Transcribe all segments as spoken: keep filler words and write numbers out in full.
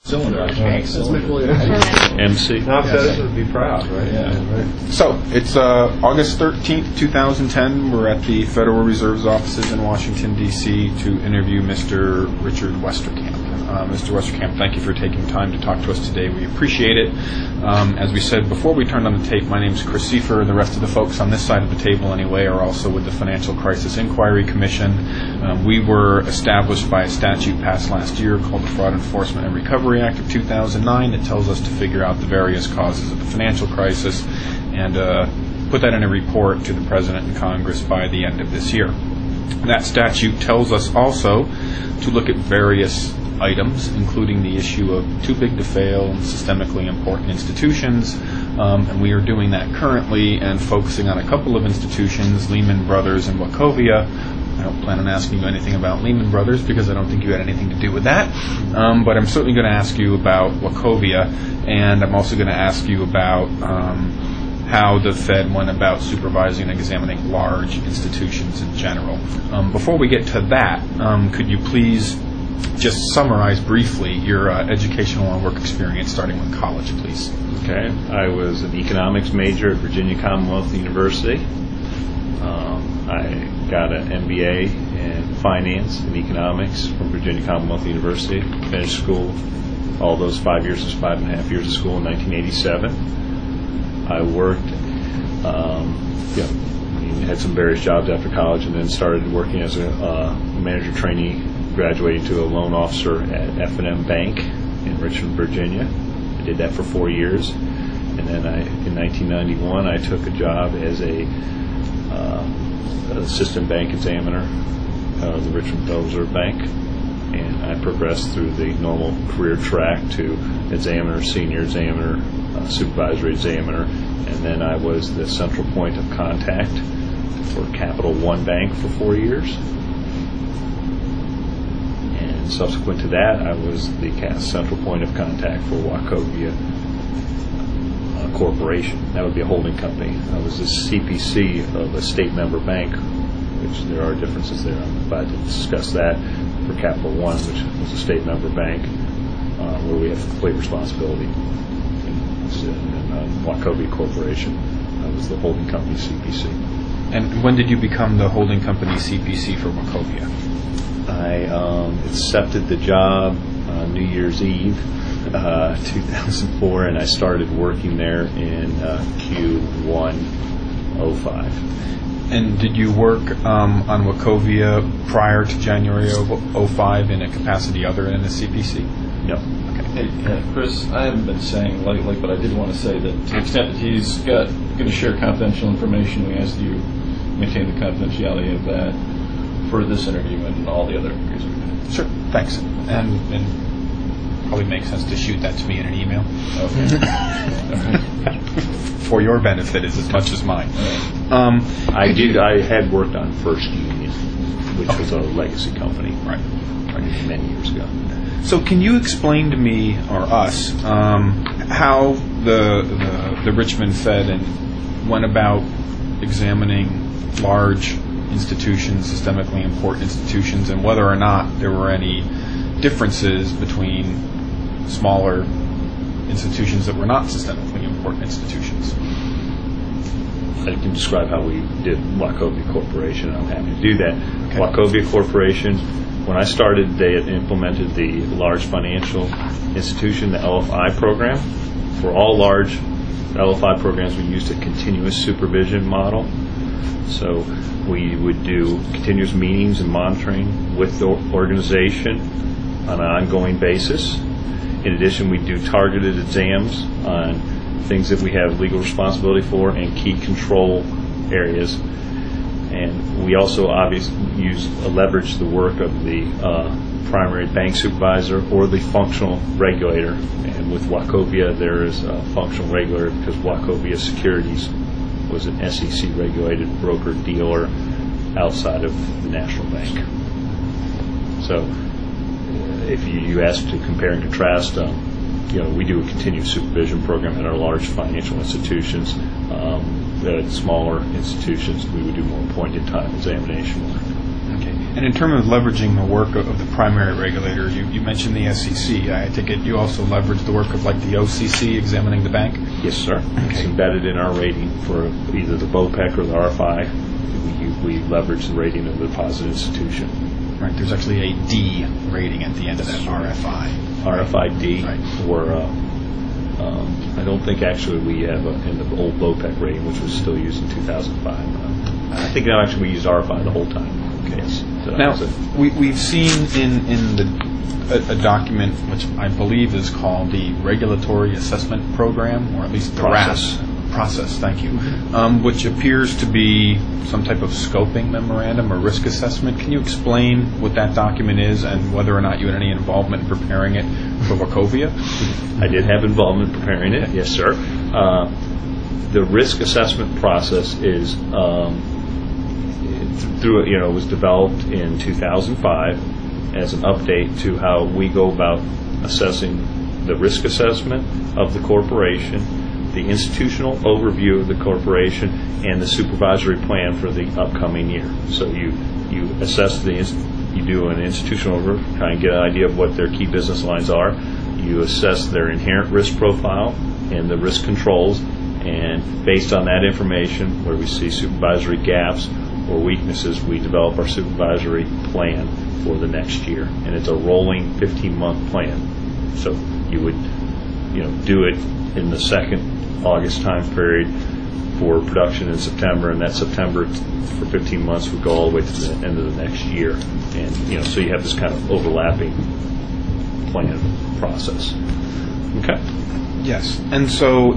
cylinder. Tank cylinder. M C. Now citizens would be proud, right? Yeah. Right. So, it's uh, August thirteenth, twenty ten. We're at the Federal Reserve's offices in Washington, D C to interview Mister Richard Westerkamp. Uh, Mister Westerkamp, thank you for taking time to talk to us today. We appreciate it. Um, as we said before we turned on the tape, my name is Chris Seifer. The rest of the folks on this side of the table anyway are also with the Financial Crisis Inquiry Commission. Um, we were established by a statute passed last year called the Fraud Enforcement and Recovery Act of two thousand nine that tells us to figure out the various causes of the financial crisis and uh, put that in a report to the President and Congress by the end of this year. That statute tells us also to look at various items, including the issue of too big to fail and systemically important institutions, um, and we are doing that currently and focusing on a couple of institutions, Lehman Brothers and Wachovia. I don't plan on asking you anything about Lehman Brothers because I don't think you had anything to do with that, um, but I'm certainly going to ask you about Wachovia, and I'm also going to ask you about um, how the Fed went about supervising and examining large institutions in general. Um, before we get to that, um, could you please just summarize briefly your uh, educational and work experience, starting with college, please? Okay. I was an economics major at Virginia Commonwealth University. Um, I got an M B A in finance and economics from Virginia Commonwealth University. Finished school, all those five years, was five and a half years of school in nineteen eighty-seven. I worked, um, you know, had some various jobs after college, and then started working as a uh, manager trainee, graduating to a loan officer at F and M Bank in Richmond, Virginia. I did that for four years. And then I, in nineteen ninety-one, I took a job as a uh, assistant bank examiner of the Richmond Federal Reserve Bank. And I progressed through the normal career track to examiner, senior examiner, uh, supervisory examiner. And then I was the central point of contact for Capital One Bank for four years. Subsequent to that, I was the central point of contact for Wachovia uh, Corporation. That would be a holding company. I was the C P C of a state member bank, which there are differences there. I'm glad to discuss that, for Capital One, which was a state member bank, uh, where we have complete responsibility. And, and uh, Wachovia Corporation, I was the holding company C P C. And when did you become the holding company C P C for Wachovia? I um, accepted the job uh, New Year's Eve, uh, two thousand four, and I started working there in uh, Q one oh five. And did you work um, on Wachovia prior to January of oh five in a capacity other than a C P C? No. Hey, uh, Chris, I haven't been saying lately, but I did want to say that to the extent that he's got going to share confidential information, we ask you maintain the confidentiality of that for this interview and all the other interviews we've had. Sure, thanks. And, and probably makes sense to shoot that to me in an email. Okay. For your benefit is as much as mine. Um, I did. I had worked on First Union, which okay. was a legacy company, right, right, many years ago. So, can you explain to me or us um, how the, the the Richmond Fed and went about examining large institutions, systemically important institutions, and whether or not there were any differences between smaller institutions that were not systemically important institutions? I can describe how we did Wachovia Corporation. I'm happy to do that. Okay. Wachovia Corporation, when I started, they had implemented the large financial institution, the L F I program. For all large L F I programs, we used a continuous supervision model. So we would do continuous meetings and monitoring with the organization on an ongoing basis. In addition, we do targeted exams on things that we have legal responsibility for and key control areas. And we also obviously use uh, leverage the work of the uh, primary bank supervisor or the functional regulator. And with Wachovia, there is a functional regulator because Wachovia Securities was an S E C-regulated broker-dealer outside of the National Bank. So if you, you ask to compare and contrast, um, you know, we do a continuous supervision program at our large financial institutions. Um, at smaller institutions, we would do more point-in-time examination work. Okay. And in terms of leveraging the work of, of the primary regulator, you, you mentioned the S E C. I take it you also leverage the work of like the O C C examining the bank? Yes, sir. It's embedded in our rating for either the BOPEC or the R F I. We, we leverage the rating of the deposit institution. Right. There's actually a D rating at the end of that R F I. R F I D, Right. or uh, um, I don't think actually we have a, in the old BOPEC rating, which was still used in two thousand five. Uh, I think now actually we used R F I the whole time. Yes. So Now, that was it. we, we've seen in, in the, a, a document which I believe is called the Regulatory Assessment Program, or at least the Process. R A S process, thank you, um, which appears to be some type of scoping memorandum or risk assessment. Can you explain what that document is and whether or not you had any involvement in preparing it for Wachovia? I did have involvement in preparing it, yes, sir. Uh, the risk assessment process is um, through you know it was developed in two thousand five as an update to how we go about assessing the risk assessment of the corporation, the institutional overview of the corporation, and the supervisory plan for the upcoming year. So you you assess the you do an institutional overview, try and get an idea of what their key business lines are. You assess their inherent risk profile and the risk controls, and based on that information, where we see supervisory gaps or weaknesses, we develop our supervisory plan for the next year, and it's a rolling fifteen-month plan. So you would, you know, do it in the second August time period for production in September, and that September for fifteen months would go all the way to the end of the next year, and you know, so you have this kind of overlapping plan process. Okay. Yes, and so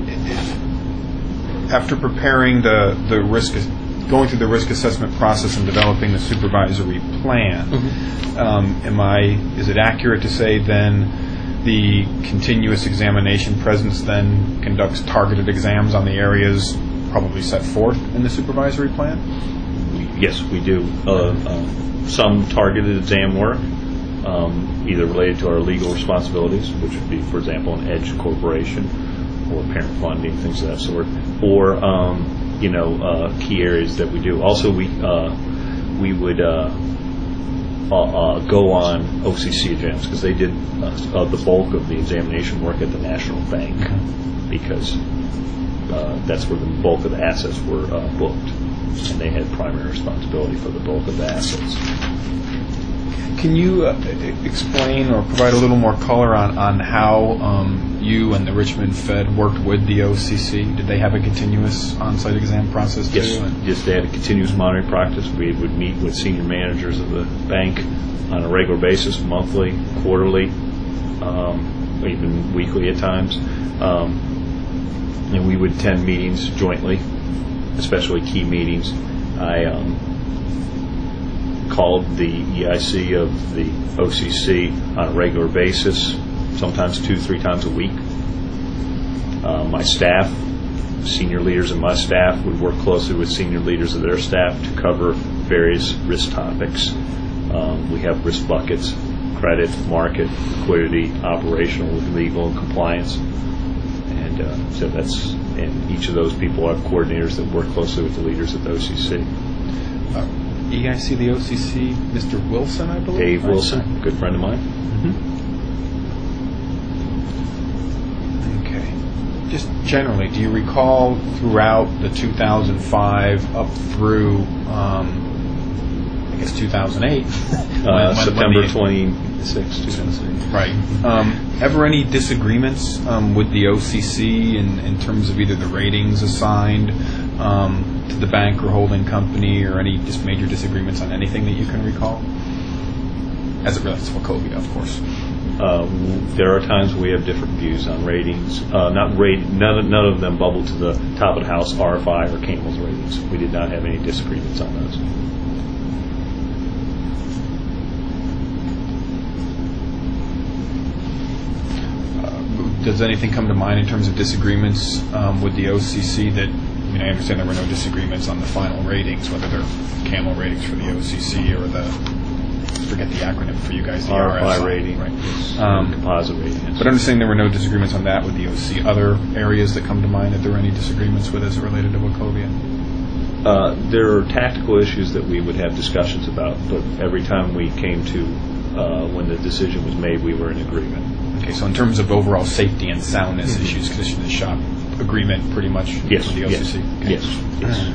after preparing the, the risk, going through the risk assessment process and developing the supervisory plan, mm-hmm. um, am I, is it accurate to say then the continuous examination presence then conducts targeted exams on the areas probably set forth in the supervisory plan? Yes, we do. Uh, uh, some targeted exam work, um, either related to our legal responsibilities, which would be, for example, an edge corporation or parent funding, things of that sort, or um, you know, uh, key areas that we do. Also, we uh, we would uh, uh, uh, go on O C C exams because they did uh, uh, the bulk of the examination work at the National Bank, because uh, that's where the bulk of the assets were uh, booked, and they had primary responsibility for the bulk of the assets. Can you uh, explain or provide a little more color on, on how um, you and the Richmond Fed worked with the O C C? Did they have a continuous on-site exam process too? Yes, yes, they had a continuous monitoring practice. We would meet with senior managers of the bank on a regular basis, monthly, quarterly, um, even weekly at times. Um, and we would attend meetings jointly, especially key meetings. I um, called the E I C of the O C C on a regular basis, sometimes two, three times a week. Uh, my staff, senior leaders in my staff, would work closely with senior leaders of their staff to cover various risk topics. Um, we have risk buckets: credit, market, liquidity, operational, legal, and compliance. And uh, so that's, and each of those people have coordinators that work closely with the leaders at the O C C. Uh, E I C, the O C C, Mister Wilson, I believe? Dave Wilson, good friend of mine. Mm-hmm. Okay. Just generally, do you recall throughout the two thousand five up through, um, I guess, two thousand eight? uh, when, when, September when the, twenty-sixth, two thousand eight. Right. Um, ever any disagreements um, with the O C C in, in terms of either the ratings assigned um, to the bank or holding company, or any just major disagreements on anything that you can recall? As it relates to Wachovia, of course. Uh, there are times we have different views on ratings. Uh, not rate, none, of, none of them bubble to the top of the house R F I or Camel's ratings. We did not have any disagreements on those. Uh, does anything come to mind in terms of disagreements um, with the O C C that, I mean, I understand there were no disagreements on the final ratings, whether they're Camel ratings for the O C C or the, forget the acronym for you guys, the R F I R F I rating, right? um, Um, composite rating. But understanding there were no disagreements on that with the O C C, other areas that come to mind that there were any disagreements with as it related to Wachovia? Uh, there are tactical issues that we would have discussions about, but every time we came to uh, when the decision was made, we were in agreement. Okay, so in terms of overall safety and soundness Mm-hmm. issues, condition of the shop agreement pretty much Yes, with the O C C? yes, Okay. yes, yes.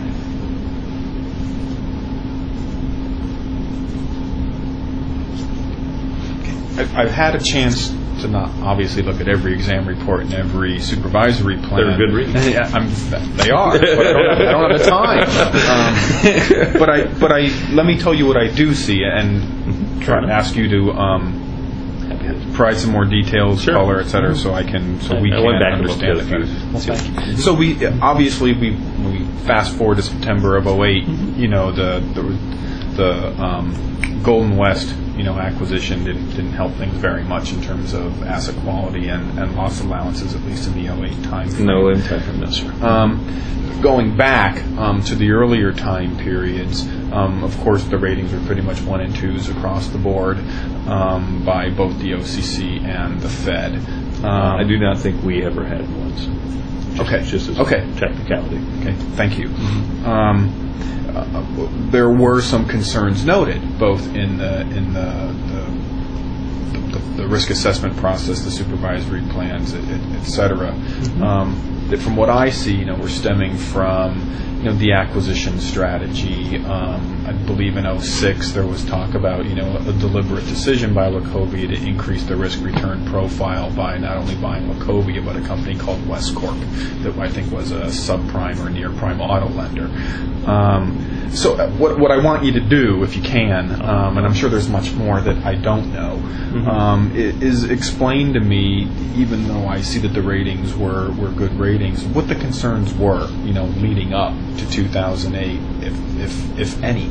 I've, I've had a chance to not obviously look at every exam report and every supervisory plan. They're good reads. Yeah, I'm, they are, but I don't, I don't have the time. Um, but I, but I, let me tell you what I do see, and try to ask you to um, provide some more details, Sure. color, et cetera, so I can, so I- we I can went back and looked understand at it a better. few. Well, thank you. So we obviously we we fast forward to September of oh eight. You know the the the um, Golden West, you know, acquisition didn't, didn't help things very much in terms of asset quality and, and loss allowances, at least in the oh eight time frame. No impact from this, sir. Um, going back um, to the earlier time periods, um, of course, the ratings were pretty much one and twos across the board um, by both the O C C and the Fed. Um, I do not think we ever had ones. Just, Okay. Just as Okay. a technicality. Okay, thank you. Um, uh, there were some concerns noted, both in the in the the, the, the risk assessment process, the supervisory plans, et, et, et cetera. Um, that from what I see, you know, were stemming from you know the acquisition strategy. Um, I believe in oh six there was talk about you know a deliberate decision by Wachovia to increase the risk return profile by not only buying Wachovia but a company called Westcorp that I think was a subprime or near prime auto lender. Um, so uh, what what I want you to do, if you can, um, and I'm sure there's much more that I don't know, um, i- is explain to me, even though I see that the ratings were, were good ratings, what the concerns were, you know, leading up to two thousand eight, if if if any.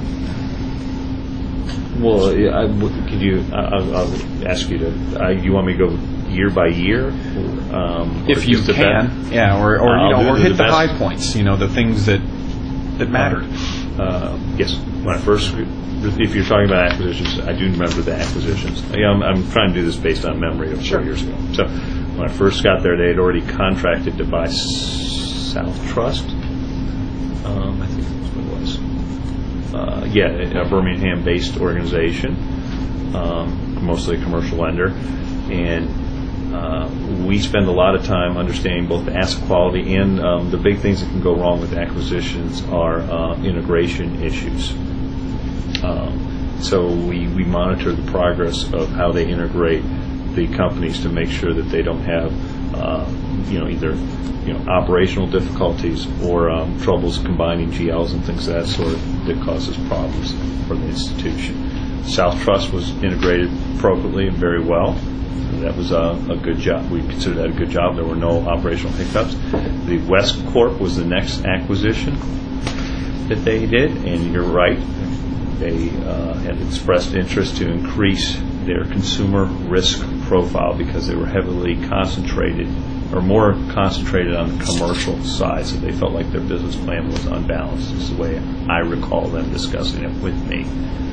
Well, yeah, I w could you? I- I'll, I'll ask you to. Uh, you want me to go year by year? Or, um, or If you just the can, best? yeah, or, or I'll you know, do or the hit the best. high points, you know, the things that that mattered. Uh, yes. When I first, if you're talking about acquisitions, I do remember the acquisitions. I, I'm, I'm trying to do this based on memory of Sure. four years ago. So when I first got there, they had already contracted to buy S- South Trust. Um, I think that's what it was. Uh, yeah, a Birmingham-based organization, um, mostly a commercial lender, and uh, we spend a lot of time understanding both the asset quality and um, the big things that can go wrong with acquisitions are uh, integration issues. Um, so we, we monitor the progress of how they integrate the companies to make sure that they don't have, uh, you know, either you know operational difficulties or um, troubles combining G Ls and things of that sort that causes problems for the institution. South Trust was integrated appropriately and very well. That was a, a good job. We consider that a good job. There were no operational hiccups. The Westcorp was the next acquisition that they did, and you're right. They uh, had expressed interest to increase their consumer risk profile because they were heavily concentrated or more concentrated on the commercial side, so they felt like their business plan was unbalanced. This is the way I recall them discussing it with me.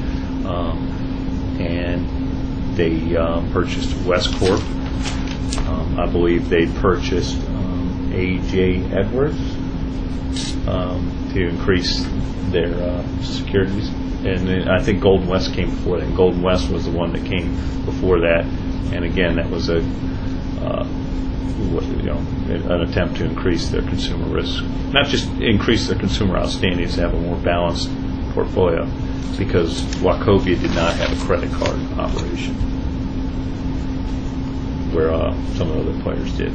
Um, and they um, purchased Westcorp. Um, I believe they purchased um, A J Edwards um, to increase their uh, securities. And then I think Golden West came before that. And Golden West was the one that came before that. And again, that was a uh, what, you know an attempt to increase their consumer risk, not just increase their consumer outstandings, to have a more balanced portfolio, because Wachovia did not have a credit card operation, where uh, some of the other players did.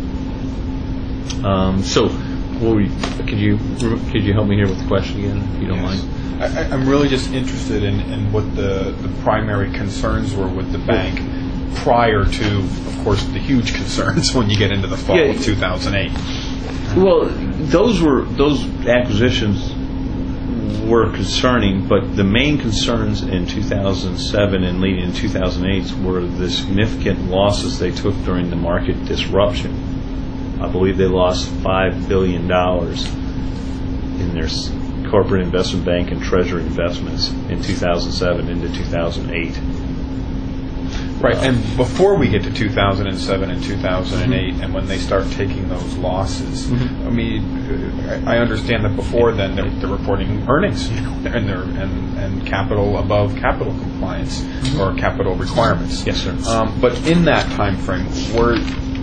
Um, so, what we, could you could you help me here with the question again, if you don't Yes. mind? I, I'm really just interested in, in what the, the primary concerns were with the bank prior to, of course, the huge concerns when you get into the fall Yeah. of two thousand eight. Well, those were those acquisitions were concerning, but the main concerns in two thousand seven and leading in two thousand eight were the significant losses they took during the market disruption. I believe they lost five billion dollars in their s- corporate investment bank and treasury investments in two thousand seven into two thousand eight. Right, Uh, and before we get to two thousand seven and two thousand eight, and when they start taking those losses, Mhm. I mean, I I understand that before then they're, they're reporting earnings, you know, and they're and, and capital above capital compliance or capital requirements. Yes, sir. Um, but in that time frame, were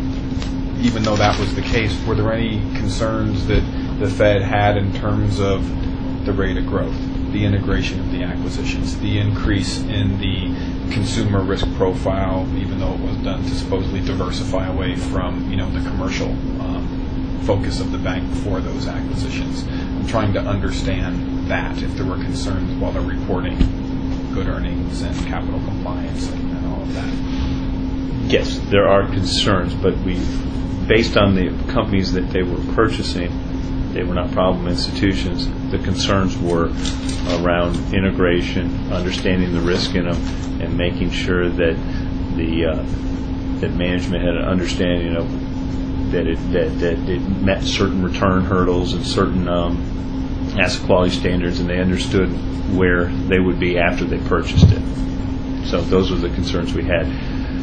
even though that was the case, were there any concerns that the Fed had in terms of the rate of growth, the integration of the acquisitions, the increase in the consumer risk profile, even though it was done to supposedly diversify away from, you know, the commercial um, focus of the bank before those acquisitions? I'm trying to understand that, if there were concerns while they're reporting good earnings and capital compliance and, and all of that. Yes, there are concerns, but we, based on the companies that they were purchasing, they were not problem institutions. The concerns were around integration, understanding the risk in them, and making sure that the uh, that management had an understanding of that it that, that it met certain return hurdles and certain um, asset quality standards, and they understood where they would be after they purchased it. So those were the concerns we had.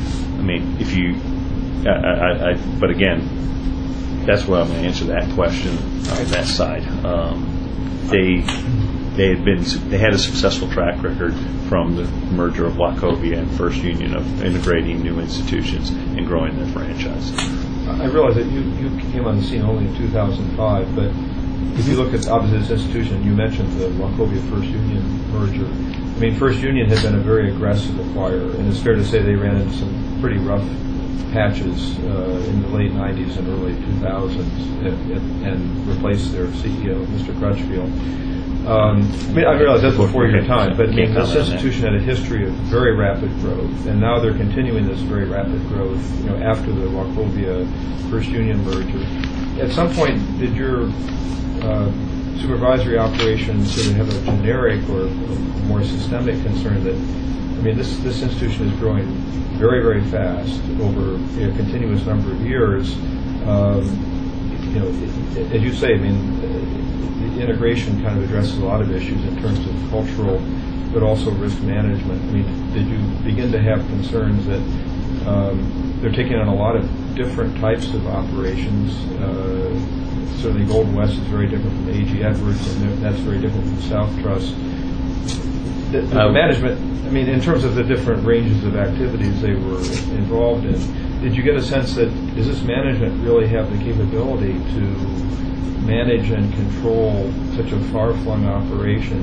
I mean, if you, I, I, I but again, that's where I'm going to answer that question on that side. Um, they they had been they had a successful track record from the merger of Wachovia and First Union of integrating new institutions and growing their franchise. I realize that you, you came on the scene only in two thousand five, but if you look at obviously this institution, you mentioned the Wachovia First Union merger. I mean, First Union had been a very aggressive acquirer, and it's fair to say they ran into some pretty rough patches uh, in the late nineties and early two thousands and, and, and replaced their C E O, Mister Crutchfield. Um, I mean, I realize that's before your time, but I mean, this institution had a history of very rapid growth, and now they're continuing this very rapid growth, you know, after the Wachovia First Union merger. At some point, did your uh, supervisory operations sort of have a generic or a more systemic concern that, I mean, this this institution is growing very, very fast over a continuous number of years. Um, you know, it, as you say, I mean, the integration kind of addresses a lot of issues in terms of cultural, but also risk management. I mean, did you begin to have concerns that um, they're taking on a lot of different types of operations? Uh, certainly, Golden West is very different from A G Edwards, and that's very different from South Trust. The, the uh, management, I mean, in terms of the different ranges of activities they were involved in, did you get a sense that does this management really have the capability to manage and control such a far-flung operation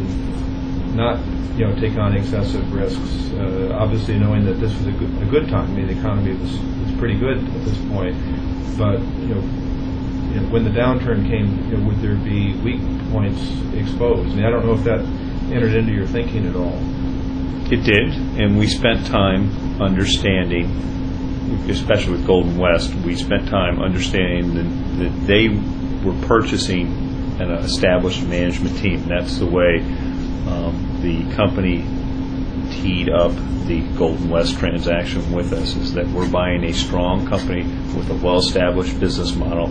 and not, you know, take on excessive risks? Uh, obviously, knowing that this was a good, a good time. I mean, the economy was, was pretty good at this point, but you know, you know, when the downturn came, you know, would there be weak points exposed? I mean, I don't know if that entered into your thinking at all. It did, and we spent time understanding, especially with Golden West, we spent time understanding that, that they were purchasing an established management team. That's the way um, the company teed up the Golden West transaction with us, is that we're buying a strong company with a well-established business model.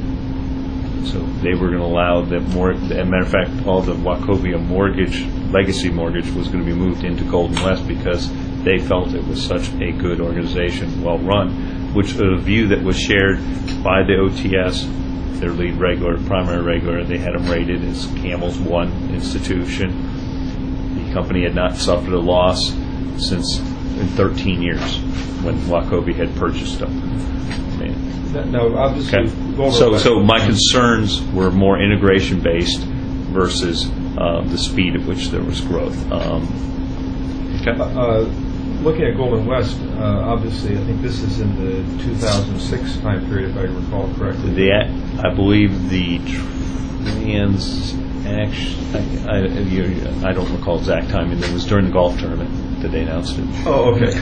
So they were going to allow them more. As a matter of fact, all the Wachovia mortgage, legacy mortgage, was going to be moved into Golden West because they felt it was such a good organization, well run, which was a view that was shared by the O T S, their lead regulator, primary regulator. They had them rated as Camel's One institution. The company had not suffered a loss since in thirteen years when Wachovia had purchased them. No, obviously. Okay. So, so my concerns were more integration based versus uh, the speed at which there was growth. Um, okay. Uh, looking at Golden West, uh, obviously, I think this is in the two thousand six time period, if I recall correctly. The, I believe the trans action. I, I, I don't recall exact timing. It was during the golf tournament that they announced it. Oh, okay.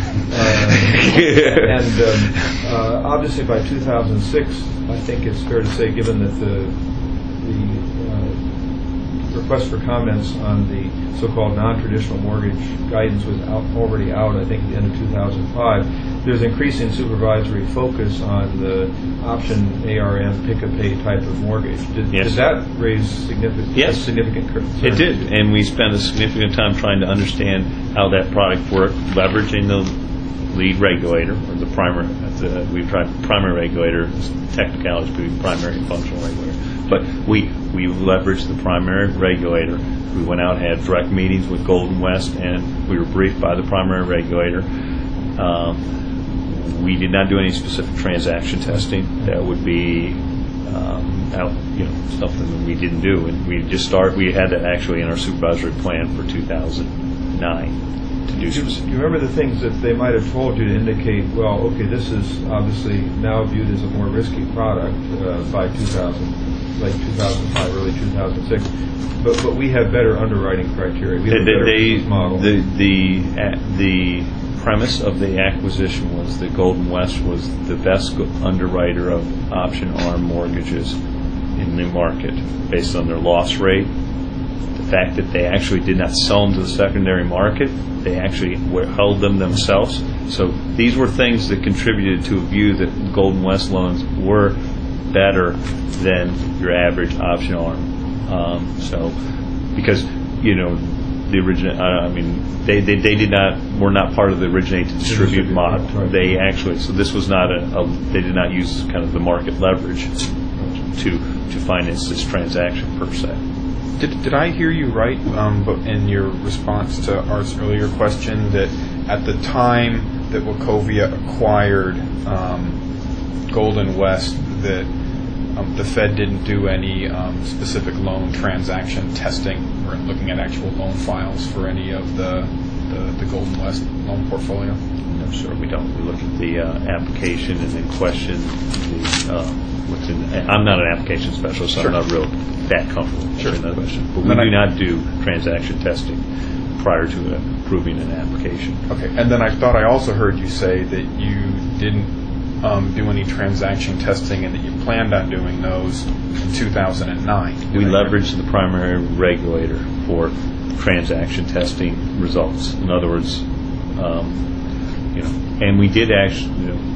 Uh, and um, uh, obviously, by two thousand six, I think it's fair to say, given that the the uh, request for comments on the so-called non-traditional mortgage guidance was out, already out, I think, at the end of two thousand five, there's increasing supervisory focus on the option A R M pick-a-pay type of mortgage. Did, yes. did that raise significant, yes. significant concerns? It did, and we spent a significant time trying to understand how that product worked, leveraging the lead regulator, or the primary, the, we've tried primary regulator, technicalities being primary and functional regulator. But we, we leveraged the primary regulator. We went out and had direct meetings with Golden West, and we were briefed by the primary regulator. Um, we did not do any specific transaction testing. That would be um, out, you know, something that we didn't do. And we just start, we had that actually in our supervisory plan for two thousand nine. To do you, you remember the things that they might have told you to indicate, well, okay, this is obviously now viewed as a more risky product uh, by two thousand, late two thousand five, early two thousand six, but but we have better underwriting criteria. We have they, a better they, business model. The the uh, the premise of the acquisition was that Golden West was the best go- underwriter of option arm mortgages in the market based on their loss rate. The fact that they actually did not sell them to the secondary market, they actually were, held them themselves. So these were things that contributed to a view that Golden West loans were better than your average option arm. Um, so, because you know the original, I mean, they, they they did not were not part of the originate to distribute Distribute, model. right. They actually, so this was not a, a they did not use kind of the market leverage to to finance this transaction per se. Did, did I hear you right um, but in your response to Art's earlier question that at the time that Wachovia acquired um, Golden West, that um, the Fed didn't do any um, specific loan transaction testing or looking at actual loan files for any of the, the, the Golden West loan portfolio? No, sir, we don't. We look at the uh, application and then question the uh, what's in. I'm not an application specialist, so Sure. I'm not real that comfortable Sure. answering that question. But we Then I- do not do transaction testing prior to uh, approving an application. Okay, and then I thought I also heard you say that you didn't um, do any transaction testing and that you planned on doing those in two thousand nine. We Did I- leverage the primary regulator for transaction testing results. In other words, um, you know, and we did actually, you know,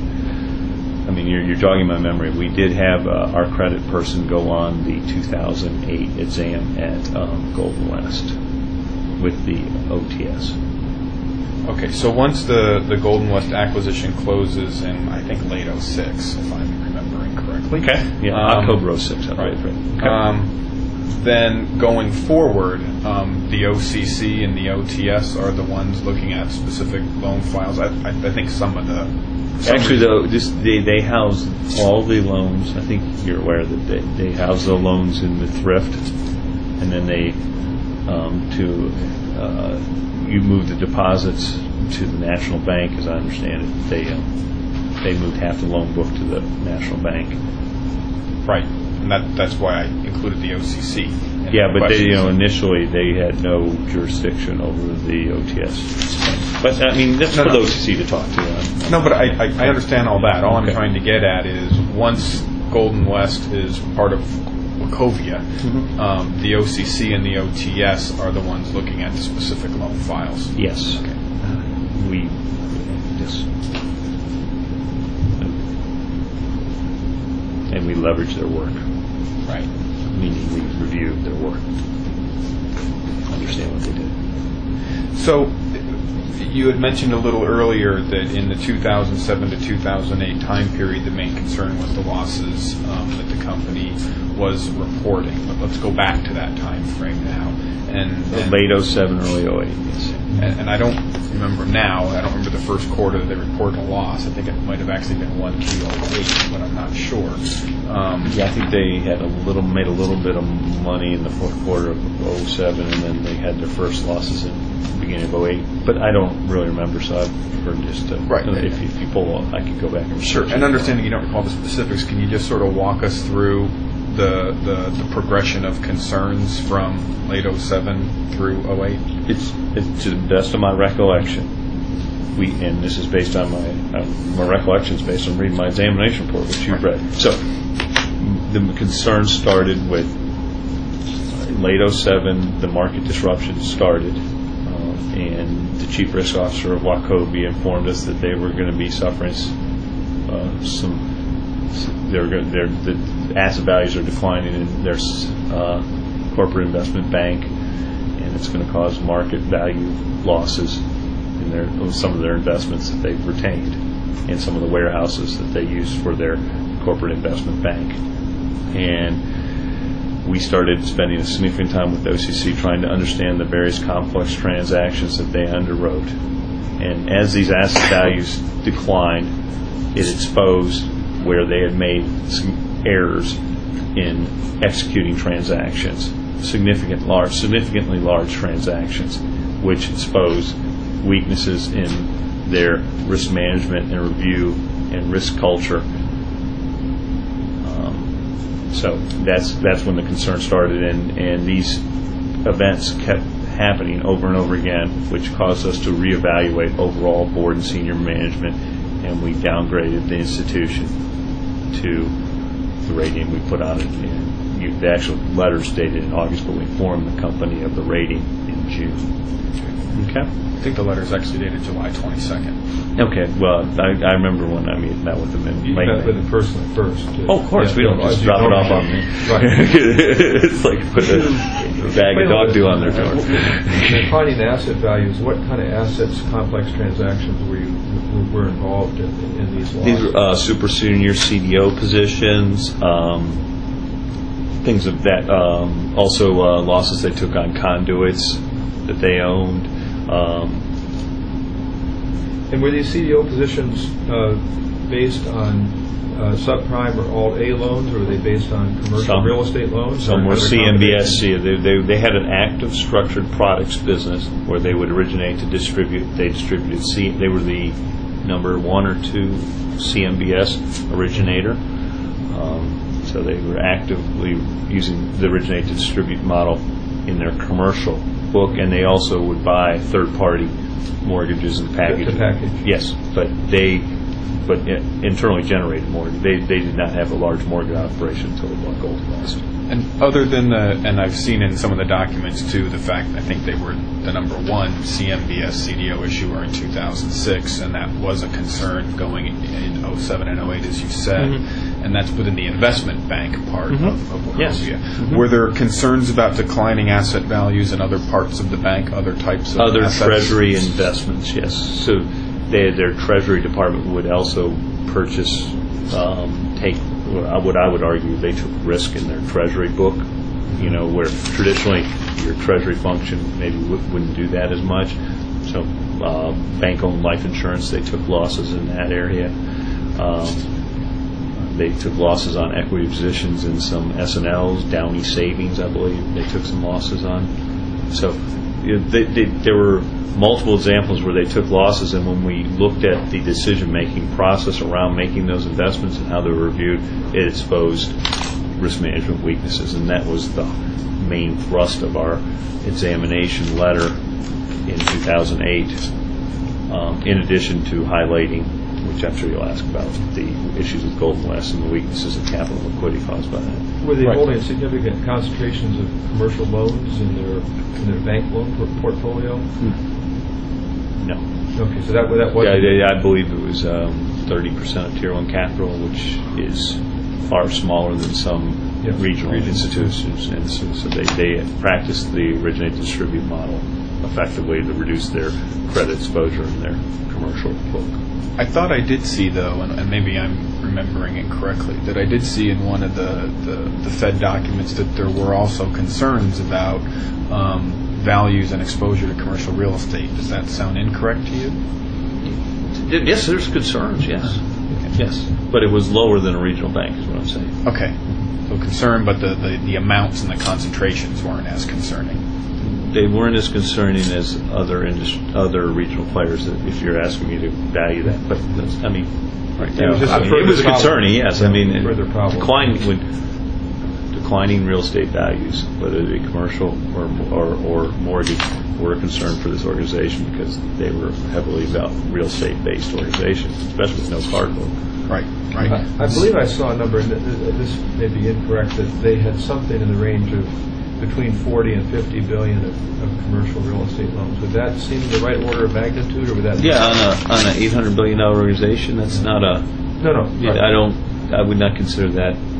I mean, you're, you're jogging my memory. We did have uh, our credit person go on the two thousand eight exam at um, Golden West with the O T S. Okay, so once the, the Golden West acquisition closes in, I think, late oh six, if I'm remembering correctly. Yeah, Um, October oh six, I Right. believe. Okay. Um, then going forward, um, the O C C and the O T S are the ones looking at specific loan files. I, I, I think some of the... some Actually, reason- though, this, they, they house all the loans. I think you're aware that they, they house the loans in the thrift, and then they um, to uh, you move the deposits to the National Bank, as I understand it. They um, they moved half the loan book to the National Bank. Right, and that, that's why I included the O C C. in Yeah, the but they, you know, questions. initially they had no jurisdiction over the O T S. But I mean, that's No, for no. the O C C to talk to. Uh, No, but I, I, I understand all that. All I'm Okay. trying to get at is once Golden West is part of Wachovia, Mm-hmm. um, the O C C and the O T S are the ones looking at the specific loan files. Yes. Okay. We, yes. And we leverage their work, Right. meaning we review their work, understand what they did. So you had mentioned a little earlier that in the two thousand seven to two thousand eight time period, the main concern was the losses um, that the company was reporting. But let's go back to that time frame now. And, and Late oh seven, early oh eight, yes. And, and I don't remember now, I don't remember the first quarter that they reported a loss. I think it might have actually been one Q oh eight, but I'm not sure. Um, Yeah, I think they had a little, made a little bit of money in the fourth quarter of oh seven, and then they had their first losses in the beginning of oh eight. But I don't really remember, so I've heard just to, Right. if, if you pull, I could go back and Sure. research And it. understanding you don't recall the specifics, can you just sort of walk us through the the, the progression of concerns from late oh seven through oh eight? It's, it's to the best of my recollection. We, and this is based on my uh, my recollections, based on reading my examination report, which you've Right. read. So the concerns started with late oh seven. The market disruption started, uh, and the chief risk officer of Wachovia informed us that they were going to be suffering uh, some. They're going. Their the asset values are declining in their uh, corporate investment bank, and it's going to cause market value losses. in their some of their investments that they've retained, and some of the warehouses that they use for their corporate investment bank. And we started spending a significant time with O C C trying to understand the various complex transactions that they underwrote. And as these asset values declined, it exposed where they had made some errors in executing transactions, significant large, significantly large transactions, which exposed weaknesses in their risk management and review and risk culture. So that's that's when the concern started, and, and these events kept happening over and over again, which caused us to reevaluate overall board and senior management, and we downgraded the institution to the rating we put on it. And you, the actual letter's dated in August, but we informed the company of the rating in June. Okay. I think the letter's actually dated July twenty-second. Okay, well, I, I remember when I mean, met with them in You late met with May. them personally first. Oh, of course, Yeah, we don't as just you drop it know. off on me. Right. It's like put a bag of dog do on their door. Defining asset values, what kind of assets, complex transactions were you were, were involved in, in these losses? These are uh, super senior C D O positions, um, things of that. Um, also, uh, losses they took on conduits that they owned. Um, And were these C D O positions uh, based on uh, subprime or Alt-A loans, or were they based on commercial Some. real estate loans? Some or were other C M B S. combinations? They, they, they had an active structured products business where they would originate to distribute. They distributed C. They were the number one or two C M B S originator. Um, so they were actively using the originate to distribute model in their commercial book, and they also would buy third-party mortgages and packages. The package. Yes, but they, but internally generated mortgage. They they did not have a large mortgage operation until they bought Gold West. And other than the, and I've seen in some of the documents too, the fact I think they were the number one C M B S C D O issuer in two thousand six, and that was a concern going in oh seven and oh eight, as you said, Mm-hmm. and that's within the investment bank part Mm-hmm. of, of Wachovia. Yes. Mm-hmm. Were there concerns about declining asset values in other parts of the bank, other types of Other assets? treasury investments, yes. So they, their treasury department would also purchase, um, take what I would argue they took risk in their treasury book. You know, where traditionally your treasury function maybe w- wouldn't do that as much. So uh, bank-owned life insurance, they took losses in that area. Um, They took losses on equity positions in some S and Ls, Downey Savings, I believe. They took some losses on. So you know, they, they, there were multiple examples where they took losses, and when we looked at the decision-making process around making those investments and how they were reviewed, it exposed risk management weaknesses, and that was the main thrust of our examination letter in two thousand eight, um, in addition to highlighting, which I'm sure you'll ask about, the issues with Golden West and the weaknesses of capital liquidity caused by that. Were they Right. holding significant concentrations of commercial loans in their in their bank loan por- portfolio? No. Okay, so that that Yeah, wasn't. I, I believe it was um, thirty percent of Tier one capital, which is far smaller than some Yes. regional Regional. institutions. And so, so they, they practiced the originate-distribute model effectively to reduce their credit exposure in their commercial book. I thought I did see, though, and, and maybe I'm remembering incorrectly, that I did see in one of the, the, the Fed documents that there were also concerns about um, values and exposure to commercial real estate. Does that sound incorrect to you? Yes, there's concerns, yes. Yes. But it was lower than a regional bank, is what I'm saying. Okay. So concern, but the, the, the amounts and the concentrations weren't as concerning. They weren't as concerning as other industry, other regional players, that if you're asking me to value that. But, that's, I mean, right It now, was just I a mean, further it was problem. concerning, yes. I Yeah, mean, further problem. declining, when, declining real estate values, whether they be commercial or, or, or mortgage, were a concern for this organization because they were heavily about real estate-based organizations, especially with no card book. Right, right. I, I believe I saw a number, and th- th- this may be incorrect, that they had something in the range of between forty and fifty billion of, of commercial real estate loans. Would that seem the right order of magnitude, or would that? Yeah, on a on an eight hundred billion dollar organization, that's not a. No, no. Yeah, right. I don't. I would not consider that uh,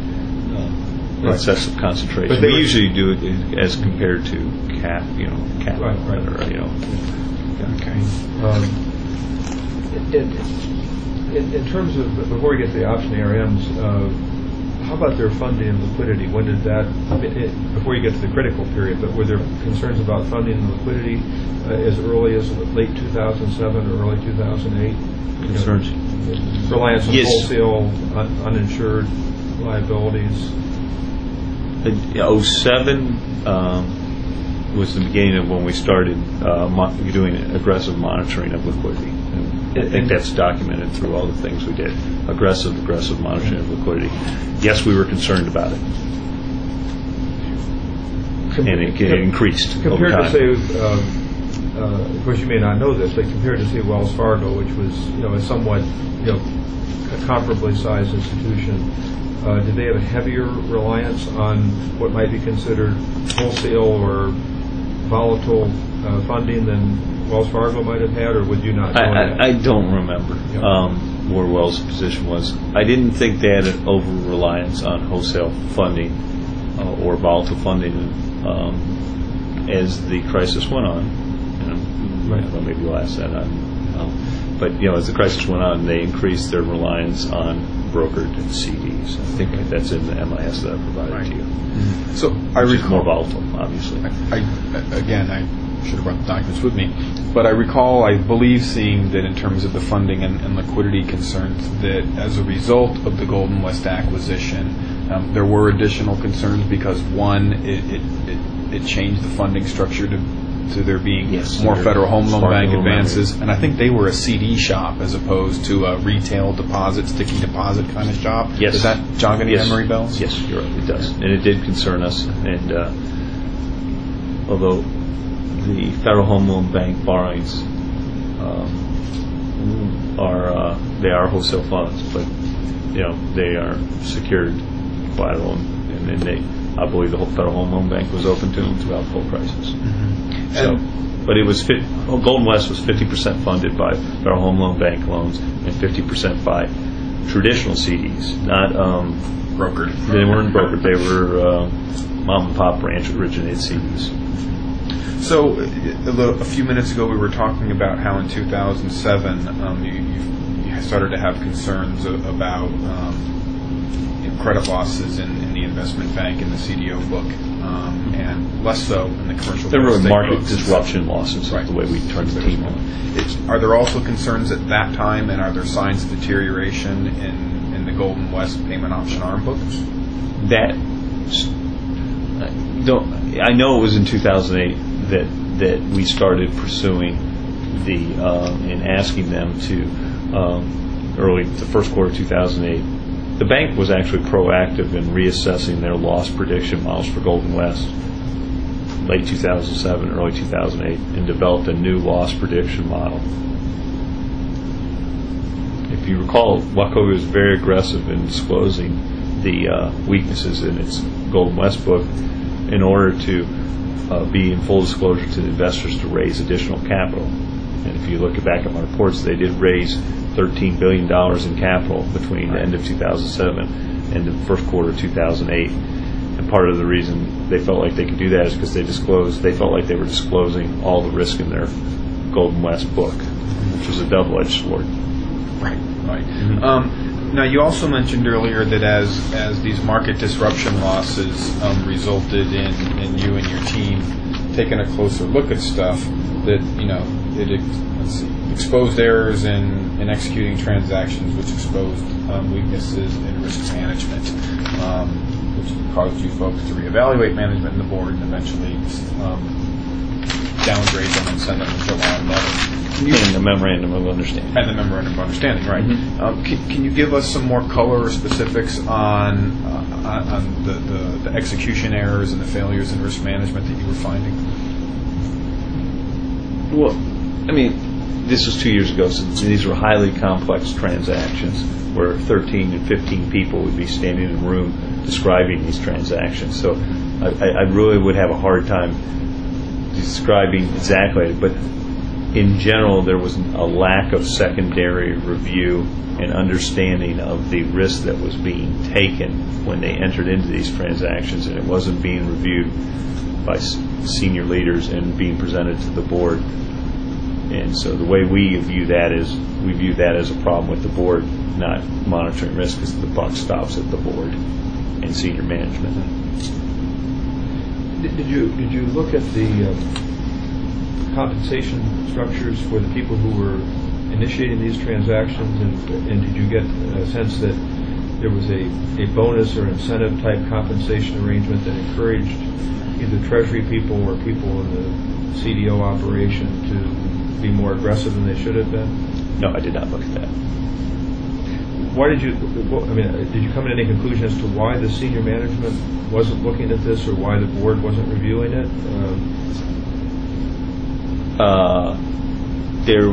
Right. excessive concentration. But they We were- usually do it as compared to cap, you know, cap Right, right. or you know. Okay. Um, in, in, in terms of, before we get to the option A R Ms, uh, how about their funding and liquidity? When did that, it, before you get to the critical period, but were there concerns about funding and liquidity uh, as early as late two thousand seven or early two thousand eight? Concerns? You know, reliance on Yes. wholesale, un, uninsured liabilities. oh seven um, was the beginning of when we started uh, mo- doing aggressive monitoring of liquidity. And I think that's documented through all the things we did. Aggressive, aggressive monitoring of liquidity. Yes, we were concerned about it. Com- And it, it com- increased over Compared time. to, say, um, uh, of course, you may not know this, but compared to, say, Wells Fargo, which was, you know, a somewhat, you know, a comparably sized institution, uh, did they have a heavier reliance on what might be considered wholesale or volatile uh, funding than Wells Fargo might have had, or would you not know I, that? I, I don't remember Yeah. um, where Wells' position was. I didn't think they had an over-reliance on wholesale funding uh, or volatile funding um, as the crisis went on. And, Right. well, maybe we'll ask that. On, um, but you know, as the crisis went on, they increased their reliance on brokered C Ds. I think that's in the M I S that I provided Right. to you. So I Which is more recall, volatile, obviously. I, again, I should have brought the documents with me, but I recall, I believe, seeing that in terms of the funding and, and liquidity concerns, that as a result of the Golden West acquisition, um, there were additional concerns because, one, it, it, it, it changed the funding structure to, to there being Yes, more there- Federal Home Loan smart Bank little advances, and I think they were a C D shop as opposed to a retail deposit, sticky deposit kind of shop. Yes. Does that jog any Yes. memory bells? Yes, you're right. It does, and it did concern us. And uh, although the Federal Home Loan Bank borrowings um, are uh, they are wholesale funds, but you know they are secured collateral, and, and they I believe the whole Federal Home Loan Bank was open to them throughout the whole crisis. Mm-hmm. So, but it was fit, well, Golden West was fifty percent funded by Federal Home Loan Bank loans and fifty percent by traditional C Ds, not um, Brokered. they weren't brokered. They were uh, mom and pop branch originated C Ds. So, a, little, a few minutes ago, we were talking about how in two thousand seven um, you, you, you started to have concerns a, about um, you know, credit losses in, in the investment bank and the C D O book, um, and less so in the commercial. There real were estate market books. disruption losses. Right. The way we turned the team on. It's, are there also concerns at that time, and are there signs of deterioration in, in the Golden West payment option arm book? That I don't I know it was in two thousand eight that that we started pursuing the um, and asking them to um, early the first quarter of two thousand eight. The bank was actually proactive in reassessing their loss prediction models for Golden West late two thousand seven, early two thousand eight, and developed a new loss prediction model. If you recall, Wachovia was very aggressive in disclosing the uh, weaknesses in its Golden West book in order to uh, be in full disclosure to the investors to raise additional capital. And if you look back at my reports, they did raise thirteen billion dollars in capital between the end of two thousand seven and the first quarter of two thousand eight. And part of the reason they felt like they could do that is because they disclosed, they felt like they were disclosing all the risk in their Golden West book, which was a double-edged sword. Right, right. Mm-hmm. Um, now, you also mentioned earlier that as as these market disruption losses um, resulted in, in you and your team taking a closer look at stuff, that, you know, it ex- let's see, exposed errors in, in executing transactions, which exposed um, weaknesses in risk management, um, which caused you folks to reevaluate management and the board and eventually um, downgrade them and send them a July letter. Can you, And the memorandum of understanding. and the memorandum of understanding, right? Mhm. Um, can, can you give us some more color or specifics on uh, on, on the, the, the execution errors and the failures in risk management that you were finding? Well, I mean, this was two years ago, so these were highly complex transactions where thirteen and fifteen people would be standing in a room describing these transactions. So I, I really would have a hard time describing exactly, but in general, there was a lack of secondary review and understanding of the risk that was being taken when they entered into these transactions, and it wasn't being reviewed by s- senior leaders and being presented to the board And so the way we view that is we view that as a problem with the board not monitoring risk, because the buck stops at the board and senior management. Did did you did you look at the uh, compensation structures for the people who were initiating these transactions, and, and did you get a sense that there was a, a bonus or incentive type compensation arrangement that encouraged either Treasury people or people in the C D O operation to be more aggressive than they should have been? No, I did not look at that. Why did you, what, I mean, did you come to any conclusion as to why the senior management wasn't looking at this, or why the board wasn't reviewing it? Um, Uh, there,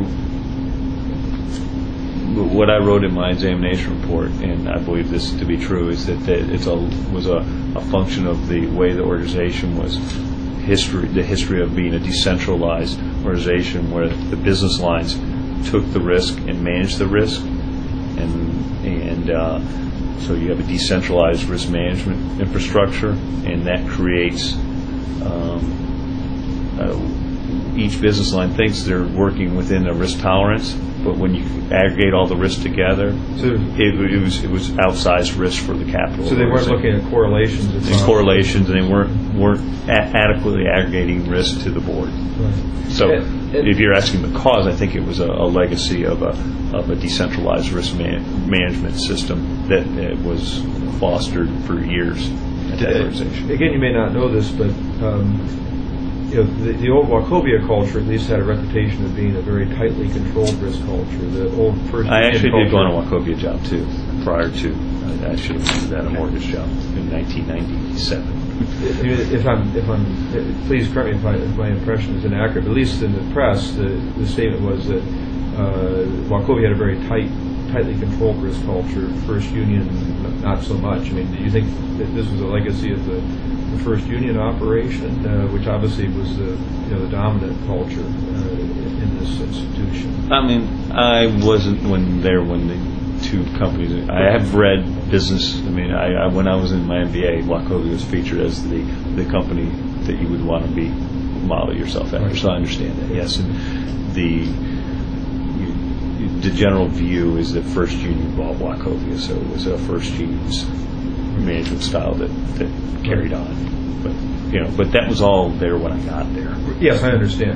what I wrote in my examination report, and I believe this to be true, is that, that it's a was a, a function of the way the organization was history, the history of being a decentralized organization where the business lines took the risk and managed the risk, and and uh, so you have a decentralized risk management infrastructure, and that creates. Um, uh, Each business line thinks they're working within a risk tolerance, but when you aggregate all the risk together, So- it, it was it was outsized risk for the capital. So they weren't looking at correlations? These across- correlations, and they weren't weren't a- adequately aggregating risk to the board. Right. So, And- and- if you're asking the cause, I think it was a, a legacy of a of a decentralized risk man- management system that uh, was fostered for years at that organization. Again, you may not know this, but um, you know, the, the old Wachovia culture at least had a reputation of being a very tightly controlled risk culture. The old first I actually did culture, go on a Wachovia job too, prior to. I, I should have moved that a mortgage job in nineteen ninety-seven. If I'm, if I'm, please correct me if, I, if my impression is inaccurate. But at least in the press, the, the statement was that uh, Wachovia had a very tight, tightly controlled risk culture. First Union, not so much. I mean, do you think that this was a legacy of the, the First Union operation, uh, which obviously was the, you know, the dominant culture uh, in this institution? I mean, I wasn't when there when the two companies. I have read business. I mean, I, I when I was in my M B A, Wachovia was featured as the the company that you would want to be model yourself after. So I understand that. Yes, and the you, the general view is that First Union bought Wachovia, so it was a First Union's management style that that carried on. But you know, but that was all there when I got there. Yes, I understand.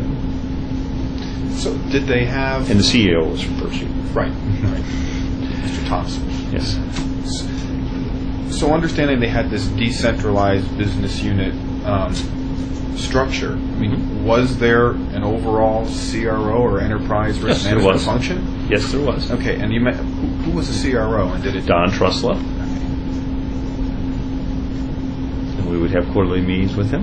So did they have... And the C E O was from First Union. Right, right. Mister Thompson. Yes. So understanding they had this decentralized business unit um, structure, I mean, was there an overall C R O or enterprise risk Yes, there management was. function? Yes, there was. Okay, and you met, who, who was the C R O, and did it... Don Truslow. And we would have quarterly meetings with him.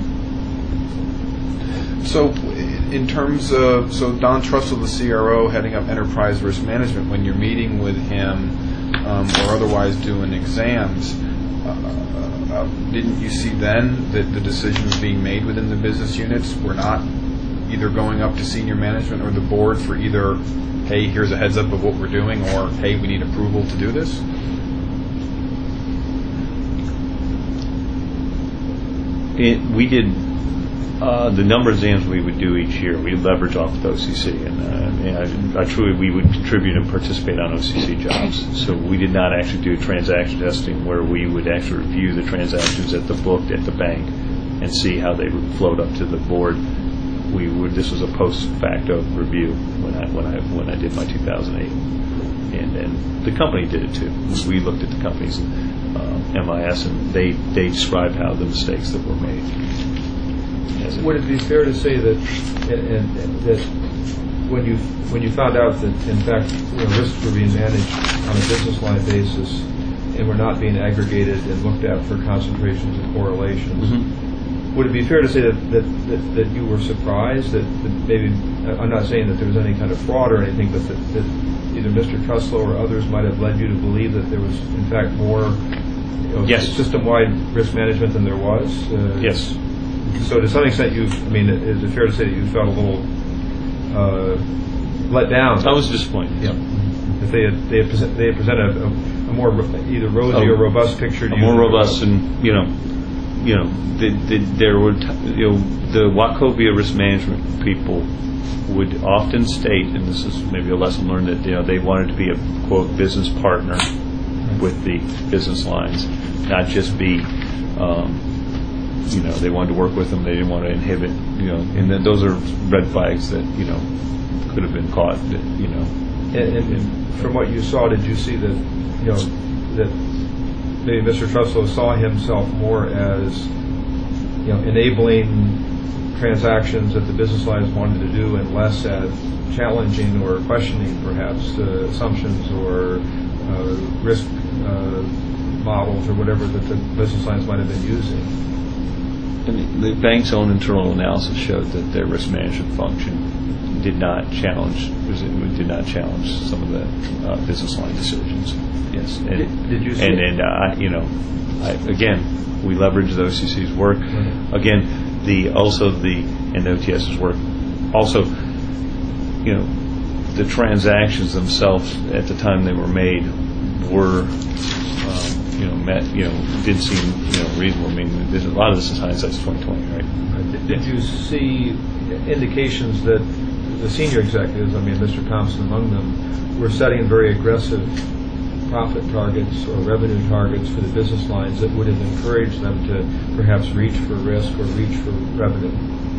So, in terms of, so Don Trussell, the C R O, heading up enterprise risk management, when you're meeting with him um, or otherwise doing exams, uh, uh, didn't you see then that the decisions being made within the business units were not either going up to senior management or the board for either, hey, here's a heads up of what we're doing, or hey, we need approval to do this? It, we did uh, the number of exams we would do each year. We leverage off of O C C, and, uh, and I, I truly we would contribute and participate on O C C jobs. So we did not actually do transaction testing, where we would actually review the transactions at the book at the bank and see how they flowed up to the board. We would. This was a post facto review when I when I when I did my two thousand eight, and and the company did it too. We looked at the company's uh, M I S, and they they described how the mistakes that were made. As it- Would it be fair to say that, and, and that when you when you found out that in fact, you know, risks were being managed on a business line basis and were not being aggregated and looked at for concentrations and correlations, Mhm. would it be fair to say that that, that, that you were surprised that, that maybe, I'm not saying that there was any kind of fraud or anything, but that, that either Mister Truslow or others might have led you to believe that there was in fact more, you know, Yes. system-wide risk management than there was? Uh, Yes. So to some extent, you, I mean, is it fair to say that you felt a little uh, let down? I was disappointed. Yeah. If they had, they had, present, they had presented a, a more ro- either rosy A- or robust picture to A you. more than- robust and, you know, you know, the, the, there were, t- you know, the Wachovia risk management people would often state, and this is maybe a lesson learned, that, you know, they wanted to be a, quote, business partner with the business lines, not just be, um, you know, they wanted to work with them, they didn't want to inhibit, you know, and then those are red flags that, you know, could have been caught, that, you know. And, and, and from what you saw, did you see that, you know, that maybe Mister Truslow saw himself more as, you know, enabling transactions that the business lines wanted to do, and less at challenging or questioning perhaps uh, assumptions or uh, risk uh, models or whatever that the business lines might have been using? And the bank's own internal analysis showed that their risk management function did not challenge did not challenge some of the uh, business line decisions. Yes. And, did, did you see and, it? and uh, you know, I, again, we leverage the O C C's work. Mm-hmm. Again, the also the and the O T S's work. Also, you know, the transactions themselves at the time they were made were, um, you know, met, you know, did seem, you know, reasonable. I mean, there's a lot of this is hindsight's twenty twenty, right? Did, did you see indications that the senior executives, I mean, Mister Thompson among them, were setting very aggressive profit targets or revenue targets for the business lines that would have encouraged them to perhaps reach for risk or reach for revenue?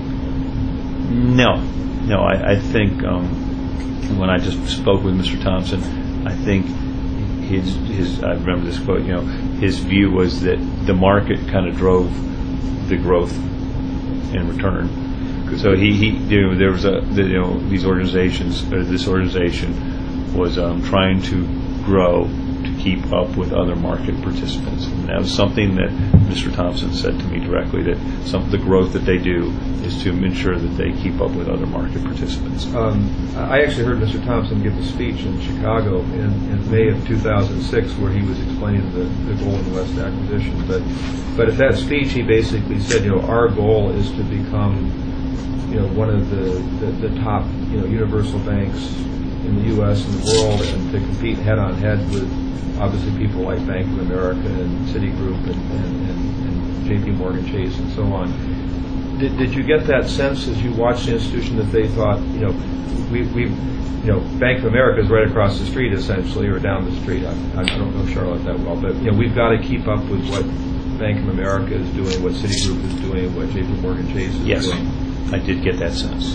No, no. I, I think um, when I just spoke with Mister Thompson, I think his his I remember this quote. You know, his view was that the market kind of drove the growth in return. So he, he you know, there was a the, you know these organizations or this organization was um, trying to grow to keep up with other market participants, and that was something that Mister Thompson said to me directly, that some of the growth that they do is to ensure that they keep up with other market participants. Um, I actually heard Mister Thompson give a speech in Chicago in, in May of two thousand six where he was explaining the, the Golden West acquisition. But but at that speech he basically said, you know, our goal is to become, you know, one of the, the, the top, you know, universal banks in the U S and the world, and to compete head on head with obviously people like Bank of America and Citigroup and, and, and, and J P Morgan Chase and so on. Did, did you get that sense as you watched the institution that they thought, you know, we we you know, Bank of America is right across the street essentially, or down the street. I, I don't know Charlotte that well, but you know, we've got to keep up with what Bank of America is doing, what Citigroup is doing, what J P Morgan Chase is yes, doing. I did get that sense.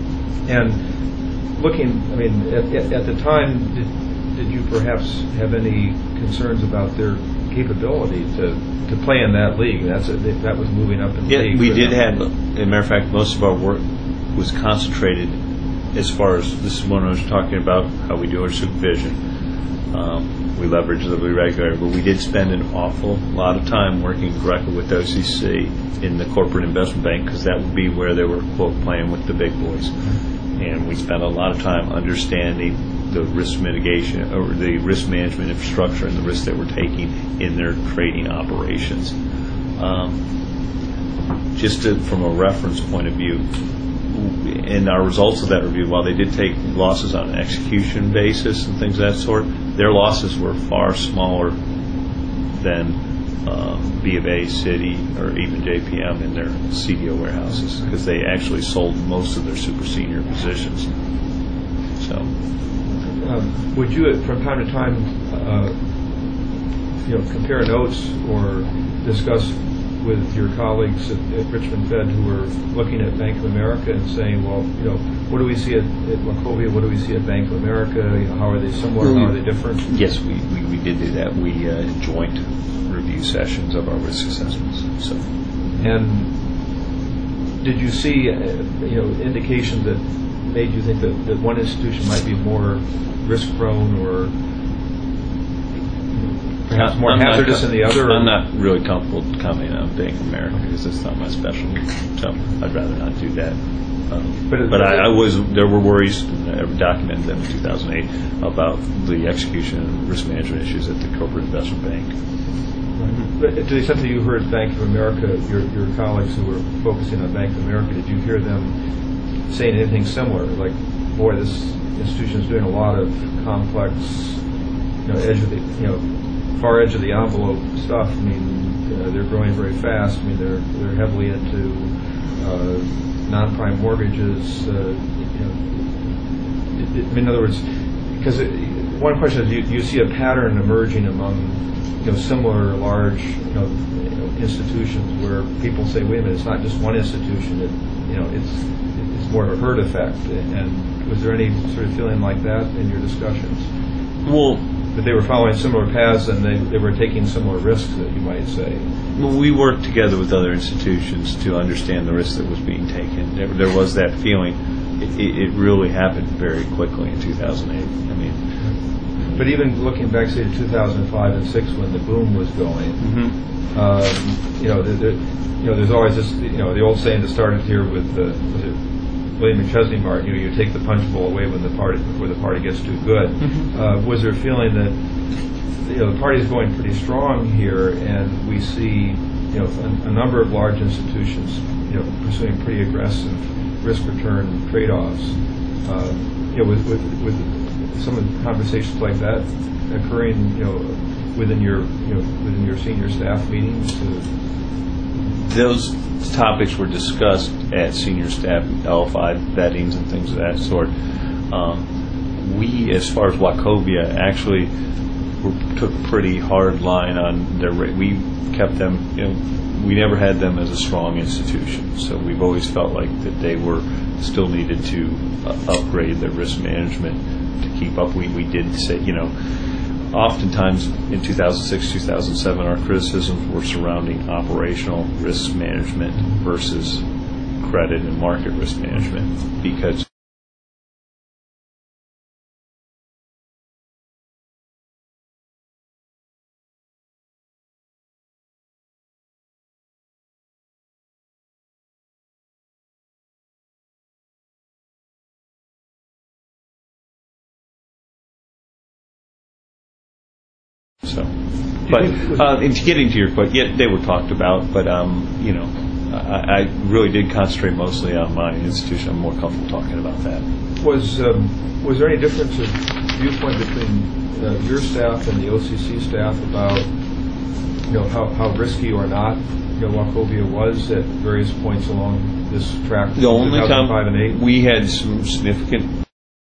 And looking, I mean, at, at, at the time, did, did you perhaps have any concerns about their capability to, to play in that league? That's a, that was moving up in the yeah, league. we did them. have, as a matter of fact, most of our work was concentrated as far as, this is when I was talking about how we do our supervision. Um, we leverage the regulator, but we did spend an awful lot of time working directly with O C C in the corporate investment bank, because that would be where they were, quote, playing with the big boys. And we spent a lot of time understanding the risk mitigation or the risk management infrastructure and the risks that we're taking in their trading operations. Um, just to, from a reference point of view, in our results of that review, while they did take losses on an execution basis and things of that sort, their losses were far smaller than uh, B of A, Citi, or even J P M in their C D O warehouses, because they actually sold most of their super senior positions. So, um, would you, from time to time, uh, you know, compare notes or discuss with your colleagues at, at Richmond Fed who are looking at Bank of America and saying, well, you know, what do we see at, at Wachovia? What do we see at Bank of America? You know, how are they similar? How are they different? Yes, we, we, we did do that. We uh, joint review sessions of our risk assessments. So, and did you see, uh, you know, indications that made you think that, that one institution might be more risk prone or perhaps more I'm hazardous than the other? I'm not really comfortable commenting on Bank of America because it's not my specialty, so I'd rather not do that. Um, but it, but I, I was there were worries, I documented them in two thousand eight, about the execution and risk management issues at the corporate investment bank. Right. But to the extent that you heard Bank of America, your your colleagues who were focusing on Bank of America, did you hear them saying anything similar? Like, boy, this institution is doing a lot of complex, you know, edge of the, you know, far edge of the envelope stuff. I mean, uh, they're growing very fast. I mean, they're they're heavily into uh, non-prime mortgages. Uh, you know, it, it, in other words, because it, one question is, you, you see a pattern emerging among you know similar large you know, you know institutions where people say, wait a minute, it's not just one institution. It, you know, it's it's more of a herd effect. And was there any sort of feeling like that in your discussions? Well, that they were following similar paths and they, they were taking similar risks, that you might say. well, we worked together with other institutions to understand the risk that was being taken. There, there was that feeling. It, it, it really happened very quickly in two thousand eight. I mean, but even looking back, say, to two thousand five and six, when the boom was going, mm-hmm. um, you know, there, there, you know, there's always this, you know, the old saying that started here with uh, was it William McChesney Martin, you know, you take the punch bowl away when the party before the party gets too good. Mm-hmm. Uh, was there a feeling that you know the party is going pretty strong here, and we see you know a, a number of large institutions you know pursuing pretty aggressive risk return trade-offs? Uh, you know, with, with with some of the conversations like that occurring, you know, within your you know within your senior staff meetings. To, Those topics were discussed at senior staff L F I vettings and things of that sort. Um, we, as far as Wachovia, actually were, took a pretty hard line on their rate. We kept them, you know, we never had them as a strong institution, so we've always felt like that they were still needed to uh, upgrade their risk management to keep up. We, we did say, you know, oftentimes in two thousand six, two thousand seven, our criticisms were surrounding operational risk management versus credit and market risk management, because so. But uh, in getting to your question, yeah, they were talked about, but um, you know, I, I really did concentrate mostly on my institution. I'm more comfortable talking about that. Was um, was there any difference of viewpoint between uh, your staff and the O C C staff about you know how, how risky or not you know Wachovia was at various points along this track? The only two thousand five time and eight? we had some significant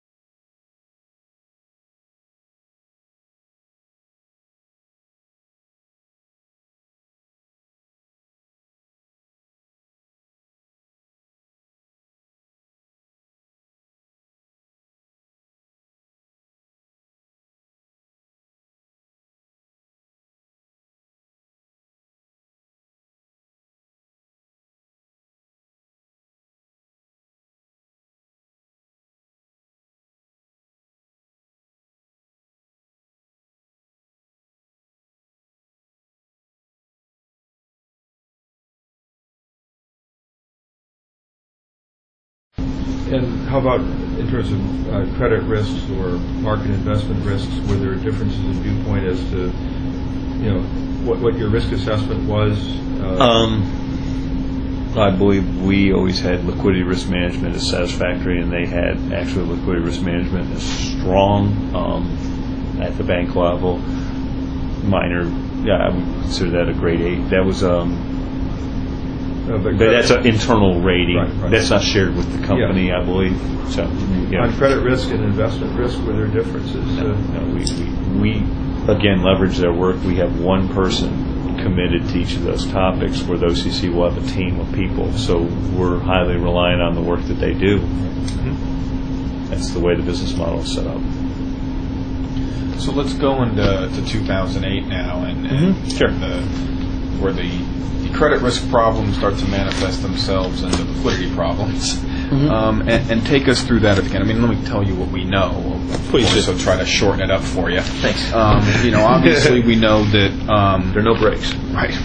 And how about in terms of uh, credit risks or market investment risks? Were there differences in viewpoint as to, you know, what, what your risk assessment was? Uh, Um, I believe we always had liquidity risk management as satisfactory, and they had actually liquidity risk management as strong um, at the bank level. Minor, yeah, I would consider that a grade eight. That was, um, uh, but that's an internal rating. Right, right. That's not shared with the company, Yeah. I believe. So, yeah. On credit risk and investment risk, were there differences? No, Uh, no, we, we, we, again, leverage their work. We have one person committed to each of those topics, where the O C C will have a team of people. So we're highly reliant on the work that they do. mm-hmm. That's the way the business model is set up. So let's go into to two thousand eight now, and, and Mhm. Sure. the, where the, the credit risk problems start to manifest themselves into liquidity problems. Mhm. Um, and, and take us through that again. I mean, let me tell you what we know. Please do. So try to shorten it up for you. Thanks. Um, you know, obviously we know that. Um, There are no breaks. Right.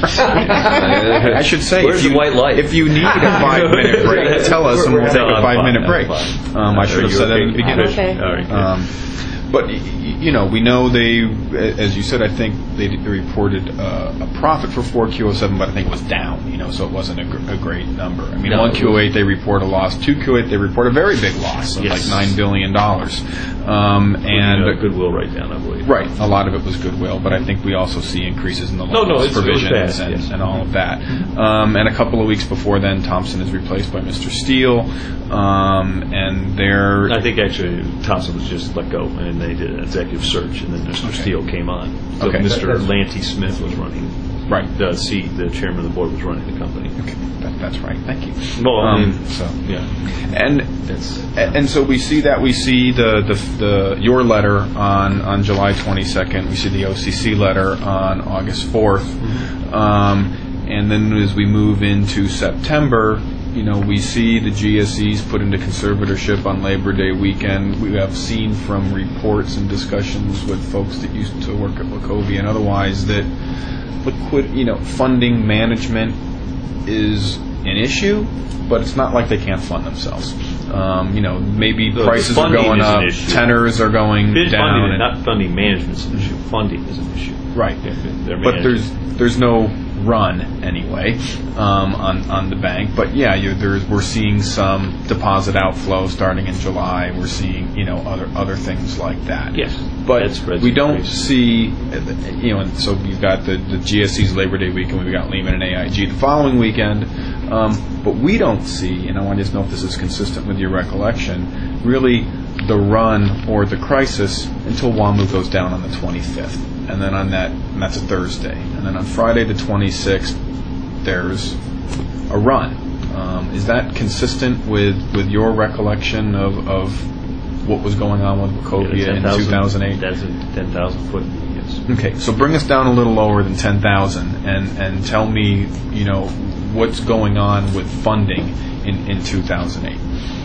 I should say, Where's if you, the white light? if you need a five-minute break, tell us and we'll take No, a I'm five-minute fine, break. I'm fine. Um, I Are should have you said that okay? in the beginning. Okay. All right, good. Um, but y- y- you know, we know they, as you said, I think they d- reported uh, a profit for four Q oh seven, but I think it was down. You know, so it wasn't a, gr- a great number. I mean, No, one it Q oh eight was- they report a loss, two Q oh eight they report a very big loss of Yes. like nine billion dollars. Um, and a goodwill write-down, I believe. Right, a lot of it was goodwill, but I think we also see increases in the No, no, loan it's- it was provisions bad, and, yes. and all of that. Um, and a couple of weeks before then, Thompson is replaced by Mister Steele, um, and they're I think actually Thompson was just let go, and they did an executive search, and then Mister Okay. Steele came on. So Okay. Mister That- that's- Lanty Smith was running. right. The seat, the chairman of the board was running the company. Okay, that, that's right. Thank you. Well, I Um, mean, so yeah, and that's And and so we see that we see the, the the your letter on on July twenty-second. We see the O C C letter on August fourth, um, and then as we move into September, you know, we see the G S Es put into conservatorship on Labor Day weekend. We have seen from reports and discussions with folks that used to work at Wachovia and otherwise that liquid, you know, funding management is an issue, but it's not like they can't fund themselves. Um, you know, maybe The prices are funding going is an up, issue. tenors are going Bid down. funding, and- not funding management is an issue. Funding is an issue. right. Yeah, they're But managing. there's there's no run anyway um, on on the bank. But yeah, you, there's we're seeing some deposit outflow starting in July. We're seeing you know other other things like that. Yes, But that spreads we don't increase. see, you know, and so we've got the, the G S C's Labor Day weekend, we've got Lehman and A I G the following weekend, um, but we don't see, and I want to just know if this is consistent with your recollection, really the run or the crisis until WAMU goes down on the twenty-fifth. And then on that, and that's a Thursday. And then on Friday the twenty-sixth, there's a run. Um, is that consistent with, with your recollection of, of what was going on with Wachovia in two thousand eight? That's a ten thousand foot, yes. Okay, so bring us down a little lower than ten thousand and, and tell me, you know, what's going on with funding in, in two thousand eight.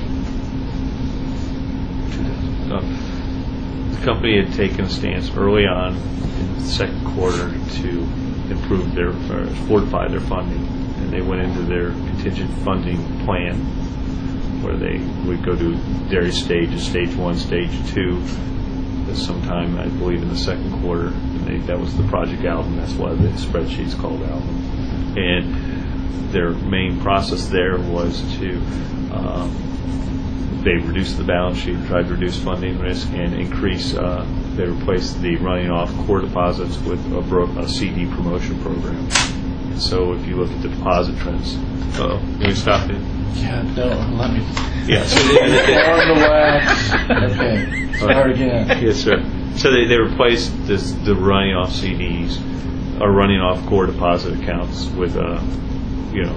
Uh, The company had taken a stance early on in the second quarter to improve their, or fortify their funding, and they went into their contingent funding plan where they would go to various stages, stage one, stage two, sometime, I believe, in the second quarter. And they, that was the Project Alvin. That's why the spreadsheet's called Alvin. And their main process there was to um, they reduced the balance sheet, tried to reduce funding risk, and increase. Uh, they replaced the running off core deposits with a, bro- a C D promotion program. And so, if you look at the deposit trends, oh, can we stop it? Yeah, no, let me. Yeah. So On the wax. Okay, start again. Yes, sir. So they, they replaced this, the running off C Ds or running off core deposit accounts with a, you know,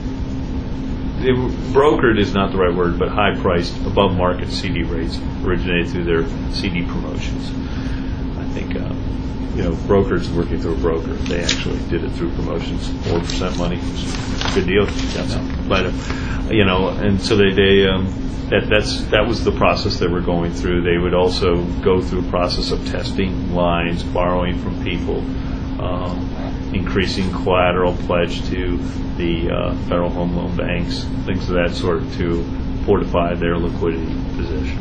they were- brokered is not the right word, but high-priced, above-market C D rates originated through their C D promotions. I think, uh, you know, brokers working through a broker, they actually did it through promotions, four percent money, good deal. That's, but, uh, you know, and so they, they um, that that's that was the process they were going through. They would also go through a process of testing lines, borrowing from people, um, increasing collateral pledge to the uh, federal home loan banks, things of that sort, to fortify their liquidity position.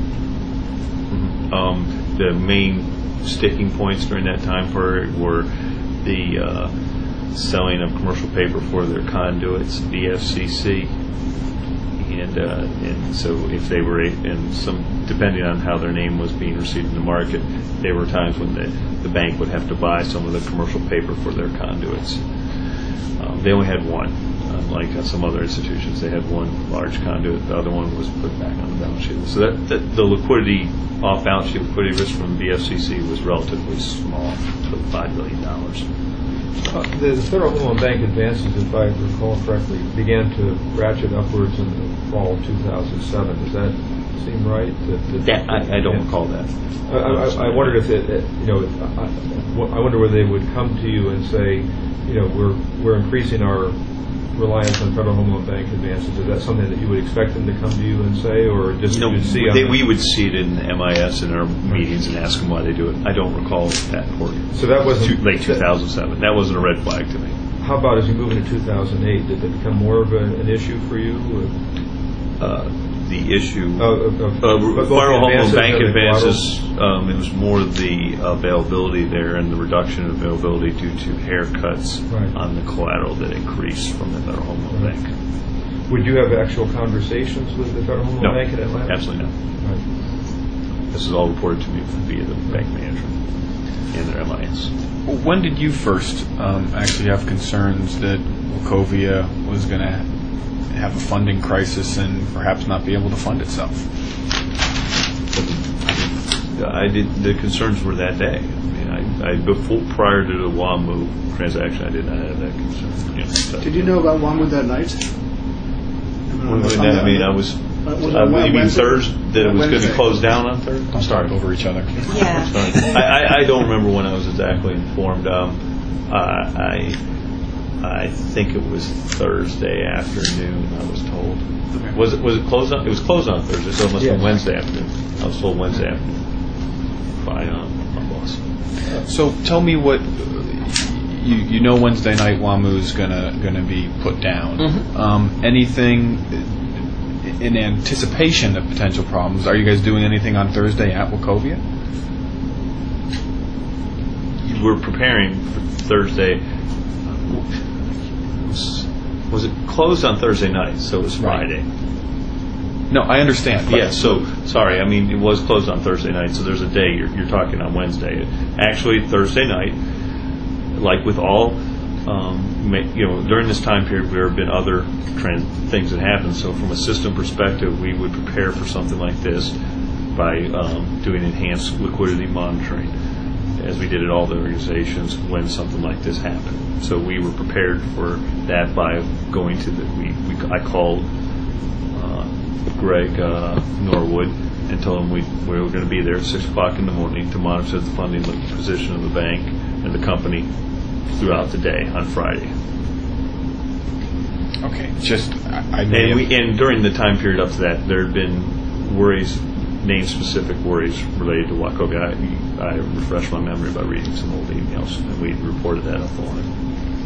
Um, the main sticking points during that time period were the uh, selling of commercial paper for their conduits, B F C C, and uh, and so if they were a- and some depending on how their name was being received in the market, there were times when the the bank would have to buy some of the commercial paper for their conduits. Um, they only had one, unlike uh, some other institutions. They had one large conduit. The other one was put back on the balance sheet. So that, that the liquidity, off-balance sheet liquidity risk from B F C C was relatively small, about five billion dollars. Uh, The the Federal Home Loan Bank advances, if I recall correctly, began to ratchet upwards in the fall of two thousand seven. Does that seem right? That- that- That, I, I don't recall that. I, I, I wondered if it, it- you know, I, I wonder whether they would come to you and say, you know, we're we're increasing our reliance on Federal Home Loan Bank advances. Is that something that you would expect them to come to you and say, or just No, you would see? on they, the- we would see it in M I S in our meetings and ask them why they do it. I don't recall that for So that wasn't late two thousand seven. That wasn't a red flag to me. How about as you move into two thousand eight? Did it become more of a, an issue for you? Uh, the issue. Uh, of, of, Uh, both the Federal Home Loan advances Bank and the advances, um, it was more the availability there and the reduction of availability due to haircuts Right. on the collateral that increased from the Federal Home Loan Right. Bank. Would you have actual conversations with the Federal Home Loan No, Bank in Atlanta? absolutely not. Right. This is all reported to me via the bank manager and their M I S. When did you first um, actually have concerns that Wachovia was going to have a funding crisis and perhaps not be able to fund itself? I did. The concerns were that day. I mean, I, I before prior to the WAMU transaction, I did not have that concern. You know, so. Did you know about WAMU that night? When, when that, I mean, I was. Uh, was I it you mean Wednesday? Thursday that it was going to Wednesday. close down on Thursday? Don't start over each other. Yeah. I, I, I don't remember when I was exactly informed. Um, uh, I I think it was Thursday afternoon. I was told. Okay. Was it was it closed on? It was closed on Thursday, so it must have been Yeah. Wednesday afternoon. I was told Wednesday afternoon by um, my boss. So tell me what you you know. Wednesday night, WAMU's gonna gonna be put down. Mhm. Um, anything in anticipation of potential problems? Are you guys doing anything on Thursday at Wachovia? We're preparing for Thursday. Was, was it closed on Thursday night? So it was Right. Friday. No, I understand. but- Yeah, so, sorry, I mean, it was closed on Thursday night, so there's a day, you're, you're talking on Wednesday. Actually, Thursday night, like with all, um, ma- you know, during this time period, there have been other trend, things that happen, so from a system perspective, we would prepare for something like this by um, doing enhanced liquidity monitoring, as we did at all the organizations when something like this happened. So we were prepared for that by going to the, we, we I called uh, Greg uh, Norwood and told him we, we were going to be there at six o'clock in the morning to monitor the funding position of the bank and the company throughout the day on Friday. Okay, just I, I may And, have- we, and during the time period up to that, there had been worries, name-specific worries related to Wachovia. I, I refreshed my memory by reading some old emails, and we reported that up on it.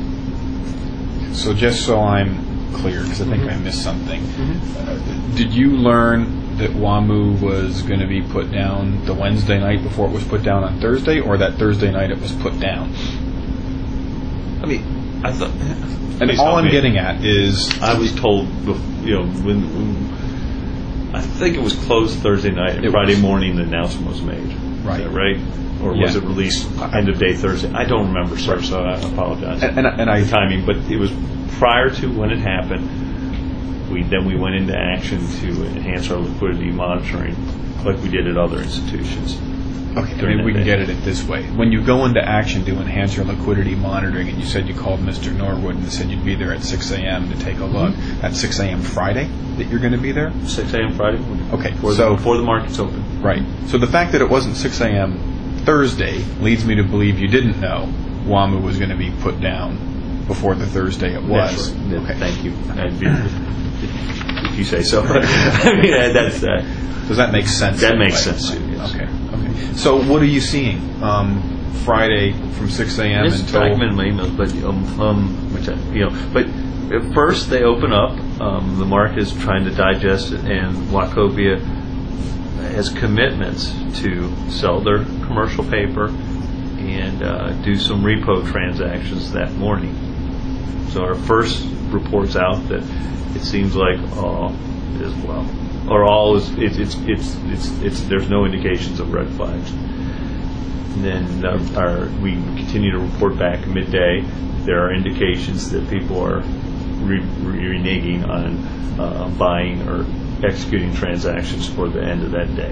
So just so I'm clear, because I think I missed something, uh, did you learn that WAMU was going to be put down the Wednesday night before it was put down on Thursday, or that Thursday night it was put down? I mean, I thought. And Please all help I'm me. getting at is, I was told, bef- you know, when, when I think it was closed Thursday night, and It Friday was. morning the announcement was made. Right. Is that right? Or Yeah. was it released end of day Thursday? I don't remember, sir, so I apologize. and, and, and I the timing, but it was prior to when it happened. We then we went into action to enhance our liquidity monitoring, like we did at other institutions. Okay, during maybe we that can day. get at it this way. When you go into action to enhance your liquidity monitoring, and you said you called Mister Norwood and said you'd be there at six a.m. to take a look, at six a.m. Friday that you're going to be there? six a.m. Friday morning. Okay, Before, so- the, before the market's open. Right. So the fact that it wasn't six a.m. Thursday leads me to believe you didn't know WAMU was going to be put down before the Thursday it was. That's right. Okay. Thank you. I'd be, if you say so. I mean, that- that's that. Does that make sense? That makes Right. sense, too, yes. Okay. Okay. So what are you seeing um, Friday from six a.m. Just until? document my emails, but um, um, which I, you know, but at first they open up. Um, the market is trying to digest it, and Wachovia has commitments to sell their commercial paper and uh, do some repo transactions that morning. So our first reports out that it seems like all is well, or all is it's it's it's it's, it's there's no indications of red flags. And then uh, our, we continue to report back midday. There are indications that people are re- re- reneging on uh, buying or executing transactions for the end of that day.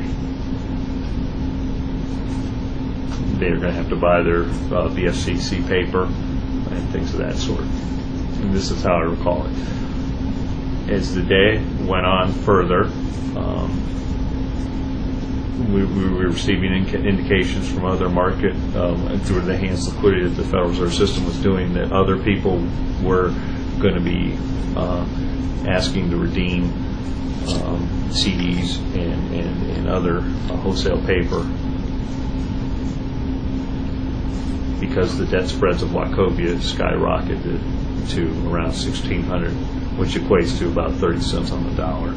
They're going to have to buy their uh, B F C C paper and things of that sort. And this is how I recall it. As the day went on further, um, we, we were receiving inca- indications from other market um, and through the enhanced liquidity that the Federal Reserve System was doing that other people were going to be uh, asking to redeem um, C Ds and, and, and other uh, wholesale paper because the debt spreads of Wachovia skyrocketed to around sixteen hundred, which equates to about thirty cents on the dollar.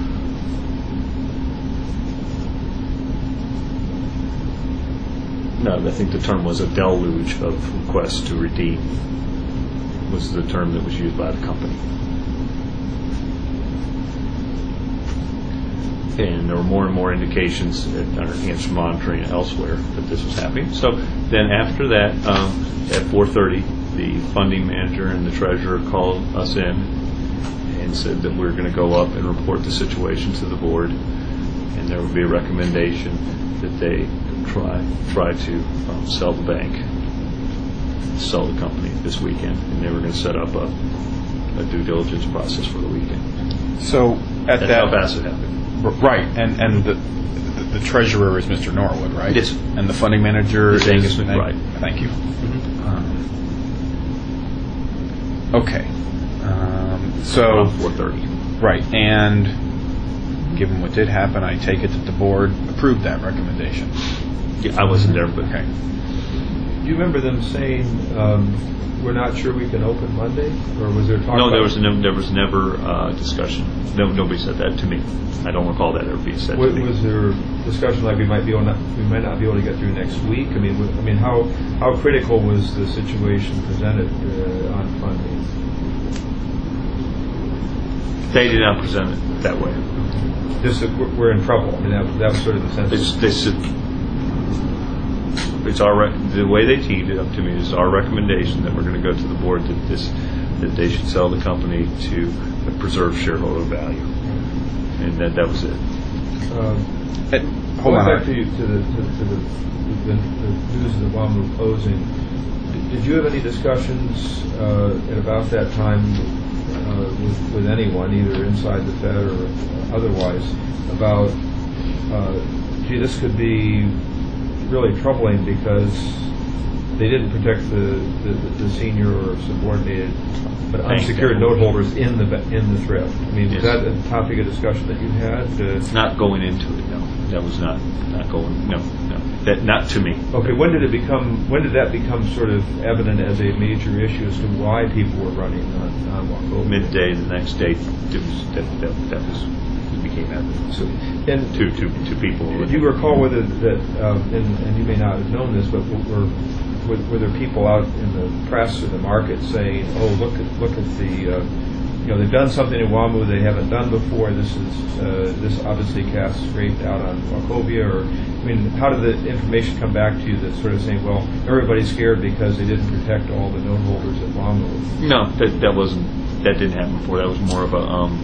No, I think the term was a deluge of requests to redeem was the term that was used by the company. and there were more and more indications at under enhanced monitoring elsewhere that this was happening. So then after that, um, at four thirty, the funding manager and the treasurer called us in and said that we we're going to go up and report the situation to the board, and there would be a recommendation that they try try to um, sell the bank, sell the company this weekend, and they were going to set up a, a due diligence process for the weekend. So at That's that, how fast it happened. right, and and the, the the treasurer is Mister Norwood, right? Yes. And the funding manager Is is Angus McBride. Thank you. Mm-hmm. Um, okay. Um, so Around four thirty. right, and given what did happen, I take it that the board approved that recommendation. Yeah, I wasn't there, but Okay. Do you remember them saying, um, we're not sure we can open Monday? Or was there talk no, about... there was no, there was never uh, discussion. No, nobody said that to me. I don't recall that ever being said Wa- to me. Was there discussion like we might be able not, we might not be able to get through next week? I mean, w- I mean, how how critical was the situation presented uh, on funding? They did not present it that way. Just that we're we're in trouble. I mean, that, that was sort of the sense. They, s- they said it's our rec- the way they teed it up to me is our recommendation that we're going to go to the board that this that they should sell the company to preserve shareholder value, and that that was it. Um, Uh, hold Going on. back to, you- to, the, to, to the, the, the news of the WAMU closing, did, did you have any discussions uh, at about that time uh, with, with anyone, either inside the Fed or otherwise, about, uh, gee, this could be really troubling because they didn't protect the, the, the senior or subordinated but Thank unsecured you. note holders in the in the thrift? I mean, Yes. was that a topic of discussion that you had? Uh, Not going into it, no. That was not not going. No, no. That not to me. Okay, when did it become? When did that become sort of evident as a major issue as to why people were running on, on Wachovia? Midday the next day, it was, that, that that was it became evident. So, and to to to people. do you recall whether that, um, and, and you may not have known this, but were, were were there people out in the press or the market saying, "Oh, look at look at the." Uh, You know, they've done something in WAMU they haven't done before. This is uh, this obviously casts great doubt on Wachovia. Or, I mean, how did the information come back to you that's sort of saying, well, everybody's scared because they didn't protect all the note holders at WAMU? No, that that wasn't that didn't happen before. That was more of a um,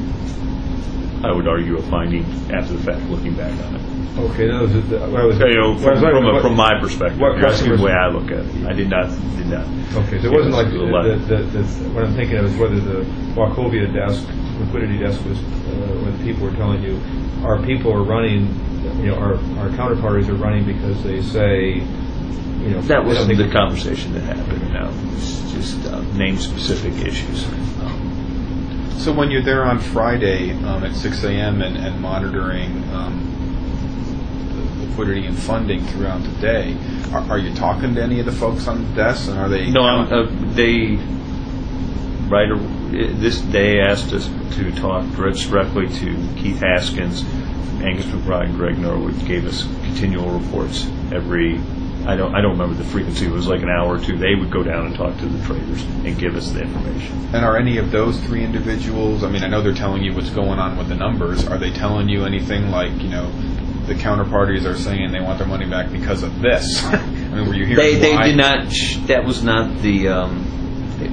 I would argue a finding after the fact, looking back on it. Okay, that was the, what I was. You know, what I from was from, wondering, a, what- from my perspective, what you're asking the customers- way I look at it. I did not did not. Okay, so it wasn't like It the, was a lot. the, the, the, what I'm thinking of is whether the Wachovia desk, liquidity desk, was uh, when people were telling you, our people are running, you know, our our counterparties are running because they say, you know, That they was don't think the conversation that happened. No, it's just uh, name specific issues. Um, So when you're there on Friday um, at six a.m. and, and monitoring um, the liquidity and funding throughout the day, are, are you talking to any of the folks on the desk, and are they? No, I'm, uh, they right ar- this day asked us to talk directly to Keith Haskins, Angus McBride, and Greg Norwood. Gave us continual reports every. I don't. I don't remember the frequency. It was like an hour or two. They would go down and talk to the traders and give us the information. And are any of those three individuals? I mean, I know they're telling you what's going on with the numbers. Are they telling you anything like, you know, the counterparties are saying they want their money back because of this? I mean, were you hearing They they why? did not. sh- That was not the. Um, it,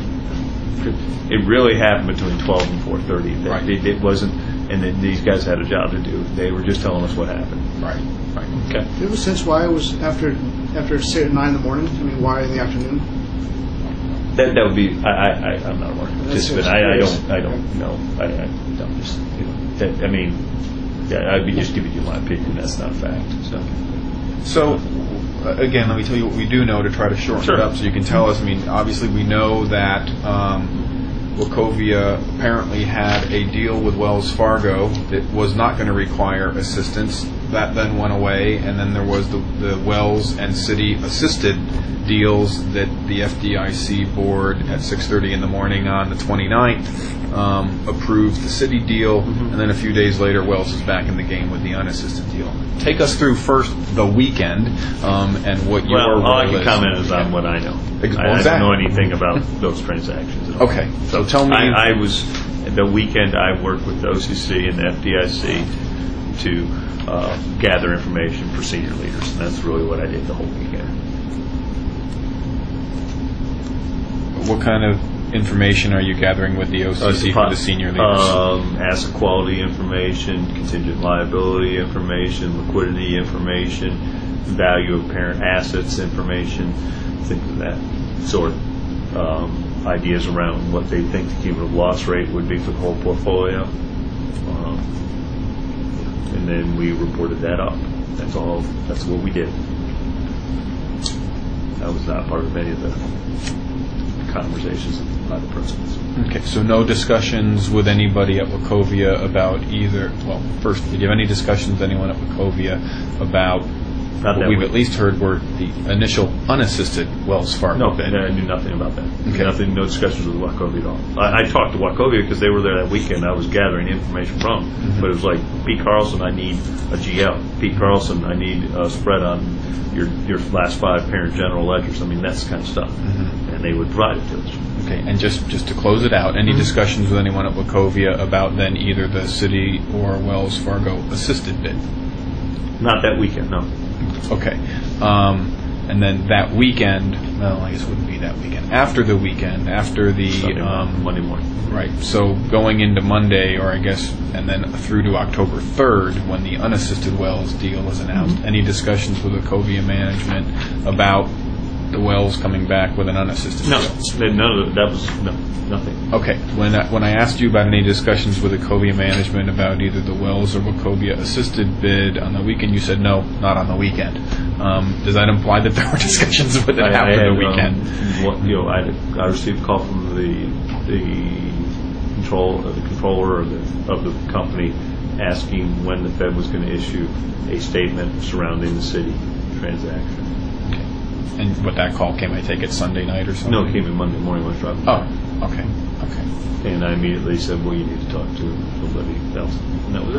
it really happened between twelve and four thirty. Right. It, it wasn't. And then these guys had a job to do. They were just telling us what happened. Right, right. Okay. Do you have a sense why it was after, after say at nine in the morning? I mean, why in the afternoon? That that would be. I I I- I'm not a market That's participant. just I, I curious. don't I don't know. I, I don't just. You know, that, I mean, yeah, I'd be just giving you my opinion. That's not a fact. So. So, uh, again, let me tell you what we do know to try to shorten Sure. it up so you can tell us. I mean, obviously we know that um, Wachovia apparently had a deal with Wells Fargo that was not going to require assistance. That then went away, and then there was the, the Wells and Citi assisted deals that the F D I C board at six thirty in the morning on the twenty-ninth um, approved the Citi deal, Mm-hmm. and then a few days later Wells is back in the game with the unassisted deal. Take us through first the weekend um, and what your Well, role all I can is. comment is on what I know. Ex- I, I don't exactly. know anything about those transactions at all. Okay, so tell me- I, I was the weekend I worked with the O C C and the F D I C to uh, gather information for senior leaders, and that's really what I did the whole weekend. What kind of information are you gathering with the O C C for the senior leaders? Um, asset quality information, contingent liability information, liquidity information, value of parent assets information, things of that sort. Um, ideas around what they think the cumulative loss rate would be for the whole portfolio. Um, and then we reported that up. That's all. That's what we did. That was not part of any of the conversations by the principals. Okay, so no discussions with anybody at Wachovia about either, well, first, did you have any discussions with anyone at Wachovia about Not what that we've we- at least heard were the initial unassisted Wells Fargo No, bid? I knew nothing about that. Okay. Nothing, no discussions with Wachovia at all. I, I talked to Wachovia because they were there that weekend. I was gathering information from them. Mm-hmm. But it was like, Pete Carlson, I need a G L. Pete Carlson, I need a spread on your your last five parent general ledgers. I mean, that's the kind of stuff. Mm-hmm. And they would provide it to us. Okay, and just, just to close it out, any discussions with anyone at Wachovia about then either the city or Wells Fargo assisted bid? Not that weekend, no. Okay. Um, and then that weekend, well, I guess it wouldn't be that weekend. After the weekend, after the... Sunday morning, um, Monday morning. Right. So going into Monday, or I guess, and then through to October third, when the unassisted wells deal was announced, any discussions with Wachovia management about the wells coming back with an unassisted No, deal? that- none of that was no, nothing. Okay. When I, when I asked you about any discussions with Wachovia management about either the Wells or Wachovia assisted bid on the weekend, you said no, not on the weekend. Um, does that imply that there were discussions with it I- I after had, the weekend? Um, what, you know, I, had a- I received a call from the the control uh, the controller of the of the company asking when the Fed was going to issue a statement surrounding the city transaction. And what that call came, I take it Sunday night or something? No, it came in Monday morning when I was driving. Oh, back. okay, okay. And I immediately said, "Well, you need to talk to somebody else," and that was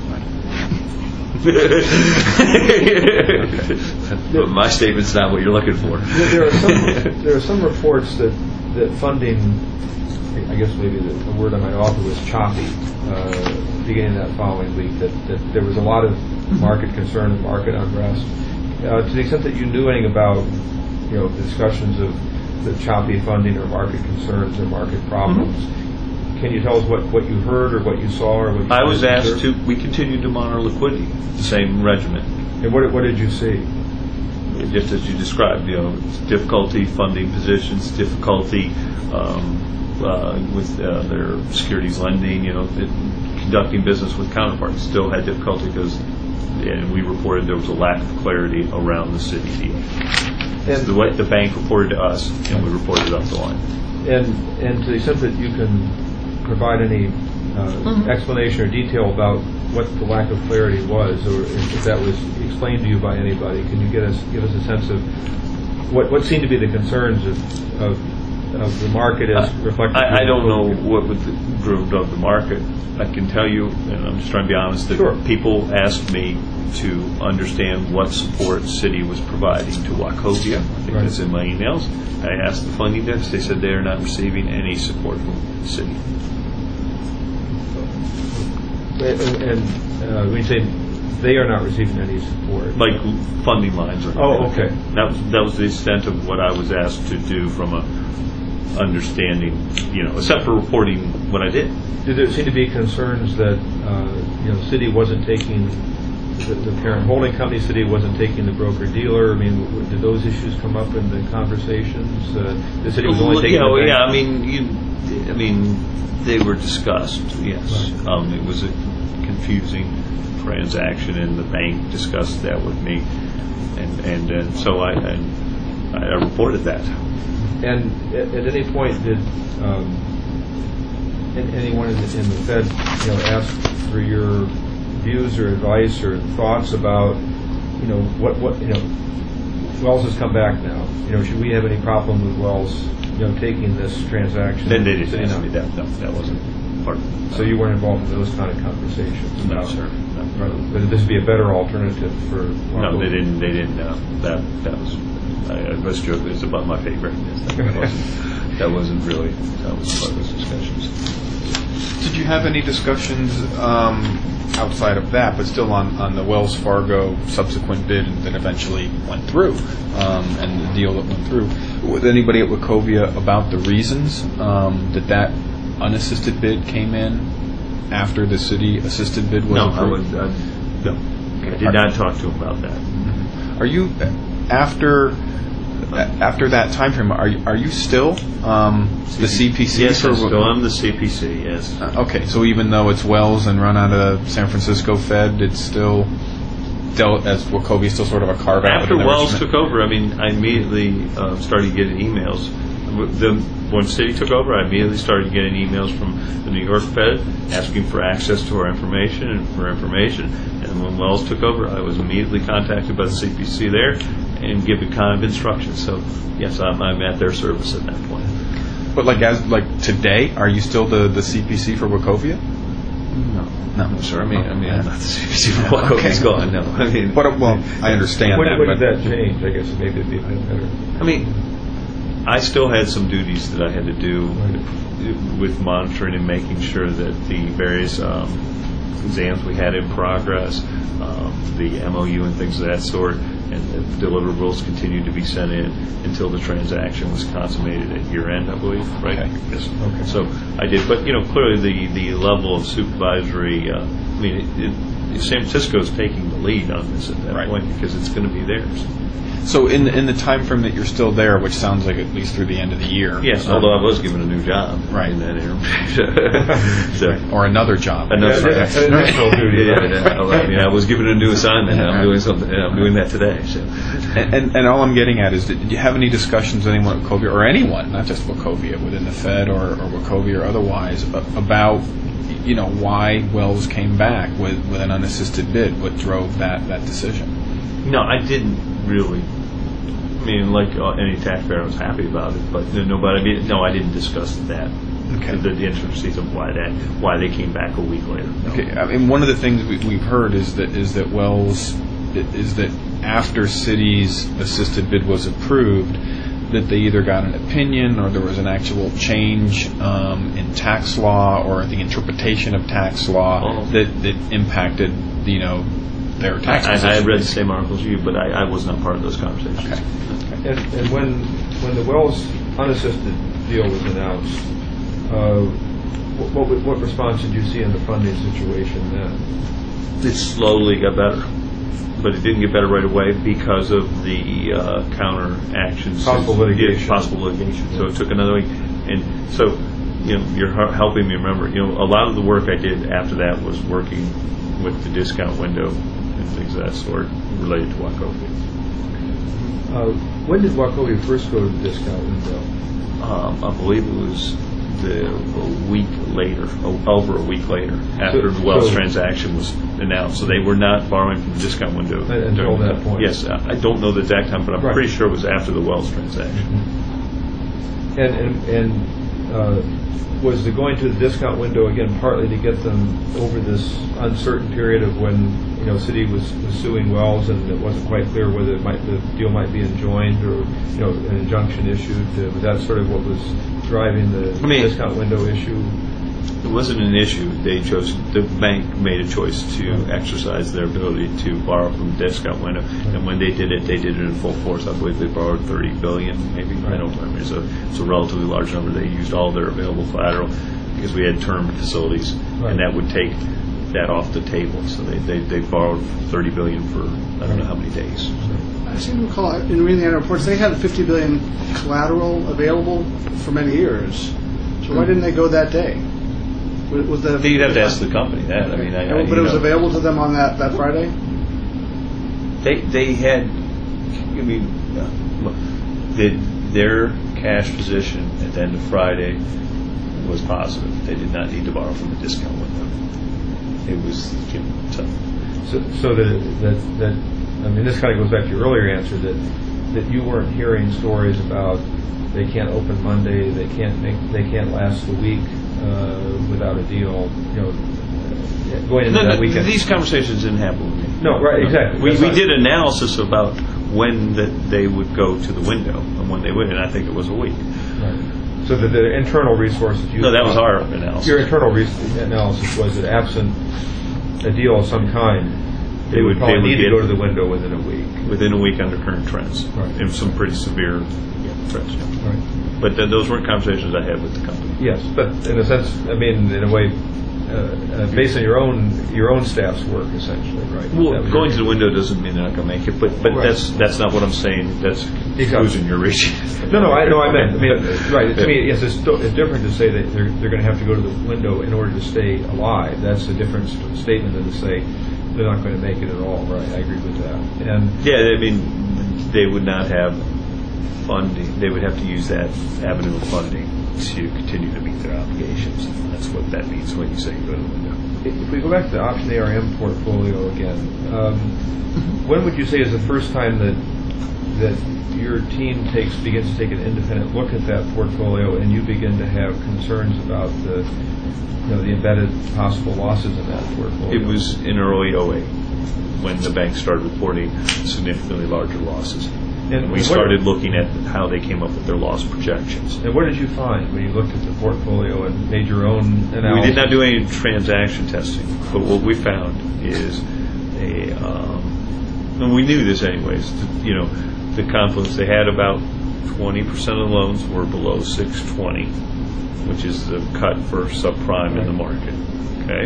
it. But my statement's not what you're looking for. There are some there are some reports that that funding, I guess maybe the, the word I might offer was choppy, uh, beginning that following week. That, that there was a lot of market concern and market unrest. Uh, to the extent that you knew anything about, you know, discussions of the choppy funding or market concerns or market problems, mm-hmm. can you tell us what, what you heard or what you saw or what you I was asked observed? to. We continued to monitor liquidity, the same regimen. And what what did you see? Just as you described, you know, difficulty funding positions, difficulty um, uh, with uh, their securities lending, you know, it, conducting business with counterparts. Still had difficulty because, and we reported there was a lack of clarity around the city deal. And the way the bank reported to us, and we reported it up the line. And and to the extent that you can provide any uh, Mm-hmm. explanation or detail about what the lack of clarity was, or if, if that was explained to you by anybody, can you get us give us a sense of what what seemed to be the concerns of of, of the market as reflected? I, I don't know what was the group of the market. I can tell you, and I'm just trying to be honest, that Sure. people asked me to understand what support Citi was providing to Wachovia. I think Right. that's in my emails. I asked the funding desk. They said they are not receiving any support from Citi. And, and uh, when you say they are not receiving any support, Like funding lines. Or Oh, okay. That was, that was the extent of what I was asked to do from a understanding, you know, except for reporting what I did. did there seem to be concerns that uh, you know Citi wasn't taking the, the parent holding company, Citi wasn't taking the broker dealer? I mean, w- did those issues come up in the conversations? Uh, the Citi was only Well, taking you know, the bank? yeah, I mean, you, I mean, they were discussed. Yes, Right. um, it was a confusing transaction, and the bank discussed that with me, and and, and so I, and I reported that. And at, at any point, did um, an- anyone in the, in the Fed, you know, ask for your views or advice or thoughts about, you know, what what you know, Wells has come back now. You know, should we have any problem with Wells, you know, taking this transaction? Then they didn't Sitting ask up? me that. No, that wasn't part of it. So you weren't involved in those kind of conversations? No, about- sir. No. Right. But this would be a better alternative for. No, they didn't. They didn't. Uh, that that was. I, I was joking. It's about my pay grade. Yes, that, wasn't, that wasn't really. That was part of those discussions. Did you have any discussions um, outside of that, but still on, on the Wells Fargo subsequent bid that eventually went through, um, and the deal that went through, with anybody at Wachovia about the reasons um, that that unassisted bid came in after the city assisted bid was No, I approved? would, uh, no. I did not talk to him about that. Are you after after that time frame? Are you, are you still um, the C P C? Yes, for I'm still I'm the C P C, yes. Uh, okay, so even though it's Wells and run out of San Francisco Fed, it's still dealt as Wachovia, still sort of a carve out. After Wells took over, I mean, I immediately uh, started getting emails. The, when City took over, I immediately started getting emails from the New York Fed asking for access to our information and for information. And when Wells took over, I was immediately contacted by the C P C there and given kind of instructions. So, yes, I'm, I'm at their service at that point. But like as like today, are you still the, the C P C for Wachovia? No, No, sure. I mean, I mean, I'm not the C P C for Yeah, Wachovia's okay. gone. No, I mean, But uh, well, I understand When, that. when but did that change? I guess maybe it'd be a bit better. I mean, I still had some duties that I had to do with monitoring and making sure that the various um, exams we had in progress, um, the M O U and things of that sort, and the deliverables continued to be sent in until the transaction was consummated at year end, I believe, right? Okay. Yes. Okay. So I did, but you know, clearly the, the level of supervisory, uh, I mean, it, it, San Francisco is taking the lead on this at that Right. point because it's going to be theirs. So in in the time frame that you're still there, which sounds like at least through the end of the year. Yes, um, although I was given a new job Right. in that interim. So, or another job. Another- Yeah, Right. additional duty. yeah, yeah, I mean, I was given a new assignment, and I'm doing something. And I'm doing that today. So, And, and, and all I'm getting at is, did you have any discussions with anyone at Wachovia, or anyone, not just Wachovia, within the Fed or, or Wachovia or otherwise, a- about, you know, why Wells came back with, with an unassisted bid? What drove that, that decision? no, I didn't really. I mean, like uh, any taxpayer, I was happy about it, but no, nobody. I mean, no, I didn't discuss that. Okay. The, the intricacies of why that, why they came back a week later. No. Okay, I mean, one of the things we, we've heard is that is that Wells is that after City's assisted bid was approved, that they either got an opinion or there was an actual change um, in tax law or the interpretation of tax law Oh. that, that impacted, you know, their tax I, I position. had read the same articles as you, but I, I was not part of those conversations. Okay. And, and when when the Wells unassisted deal was announced, uh, what, what what response did you see in the funding situation then? It slowly got better, but it didn't get better right away because of the uh, counter actions. Possible litigation. Yeah, possible litigation. So it took another week, and so you know you're hel- helping me remember. You know, a lot of the work I did after that was working with the discount window and things of that sort related to Wachovia. Uh, when did Wachovia first go to the discount window? Um, I believe it was the a week later, o- over a week later, after So- the Wells so- transaction was announced. So they were not borrowing from the discount window Until during that the- point. Yes, I I don't know the exact time, but I'm Right. pretty sure it was after the Wells transaction. And and, and uh, was the going to the discount window again partly to get them over this uncertain period of when you know City was, was suing Wells and it wasn't quite clear whether it might the deal might be enjoined or you know an injunction issued? Uh, was that sort of what was driving the I mean- discount window issue? It wasn't an issue. They chose, the bank made a choice to exercise their ability to borrow from the discount window. And when they did it, they did it in full force. I believe they borrowed thirty billion dollars, maybe. I don't remember. It's a, it's a relatively large number. They used all their available collateral because we had term facilities, Right. and that would take that off the table. So they, they, they borrowed thirty billion dollars for I don't know how many days. I seem to recall in reading the annual reports they had fifty billion collateral available for many years. So why didn't they go that day? Was was the You'd have to ask the company that. I mean, I, I, but you it was know. available to them on that, that Friday. They they had, I mean, uh, look, the, their cash position at the end of Friday was positive. They did not need to borrow from the discount window. It was, you know, so, So, so that, that that I mean this kind of goes back to your earlier answer that that you weren't hearing stories about they can't open Monday, they can't make they can't last the week uh, without a deal. You know, uh, going into no, that no, weekend. these conversations didn't happen with me. No, right, exactly. We, That's we not- did analysis about when that they would go to the window and when they would, and I think it was a week. Right. So that the internal resources you No, that was our analysis. Your internal re- analysis was that absent a deal of some kind, they, They would would- probably they would need to get- go to the window within a week. Within a week under current trends, Right. and some pretty severe trends. Right. But th- those weren't conversations I had with the company. Yes, but in a sense, I mean, in a way, uh, uh, based on your own your own staff's work, essentially, right? That Well, was going your- to the window doesn't mean they're not going to make it, but but Right. that's that's not what I'm saying. That's the conclusion you're reaching. No, no, I know. I meant, I mean, right. To me, yes, it's, sto- it's different to say that they're they're going to have to go to the window in order to stay alive. That's a different st- statement than to say they're not going to make it at all. Right. I agree with that. And Yeah, I mean, they would not have funding. They would have to use that avenue of funding to continue to meet their obligations. That's what that means when you say go to the window. if we go back to the option A R M portfolio again, um, when would you say is the first time that that your team takes begins to take an independent look at that portfolio and you begin to have concerns about the you know the embedded possible losses in that portfolio? It was in early oh eight when the bank started reporting significantly larger losses. And And we what- started looking at how they came up with their loss projections. And what did you find when you looked at the portfolio and made your own analysis? We did not do any transaction testing, but what we found is a, um, and we knew this anyways, the, you know, the confluence, they had about twenty percent of the loans were below six twenty, which is the cut for subprime in the market, okay?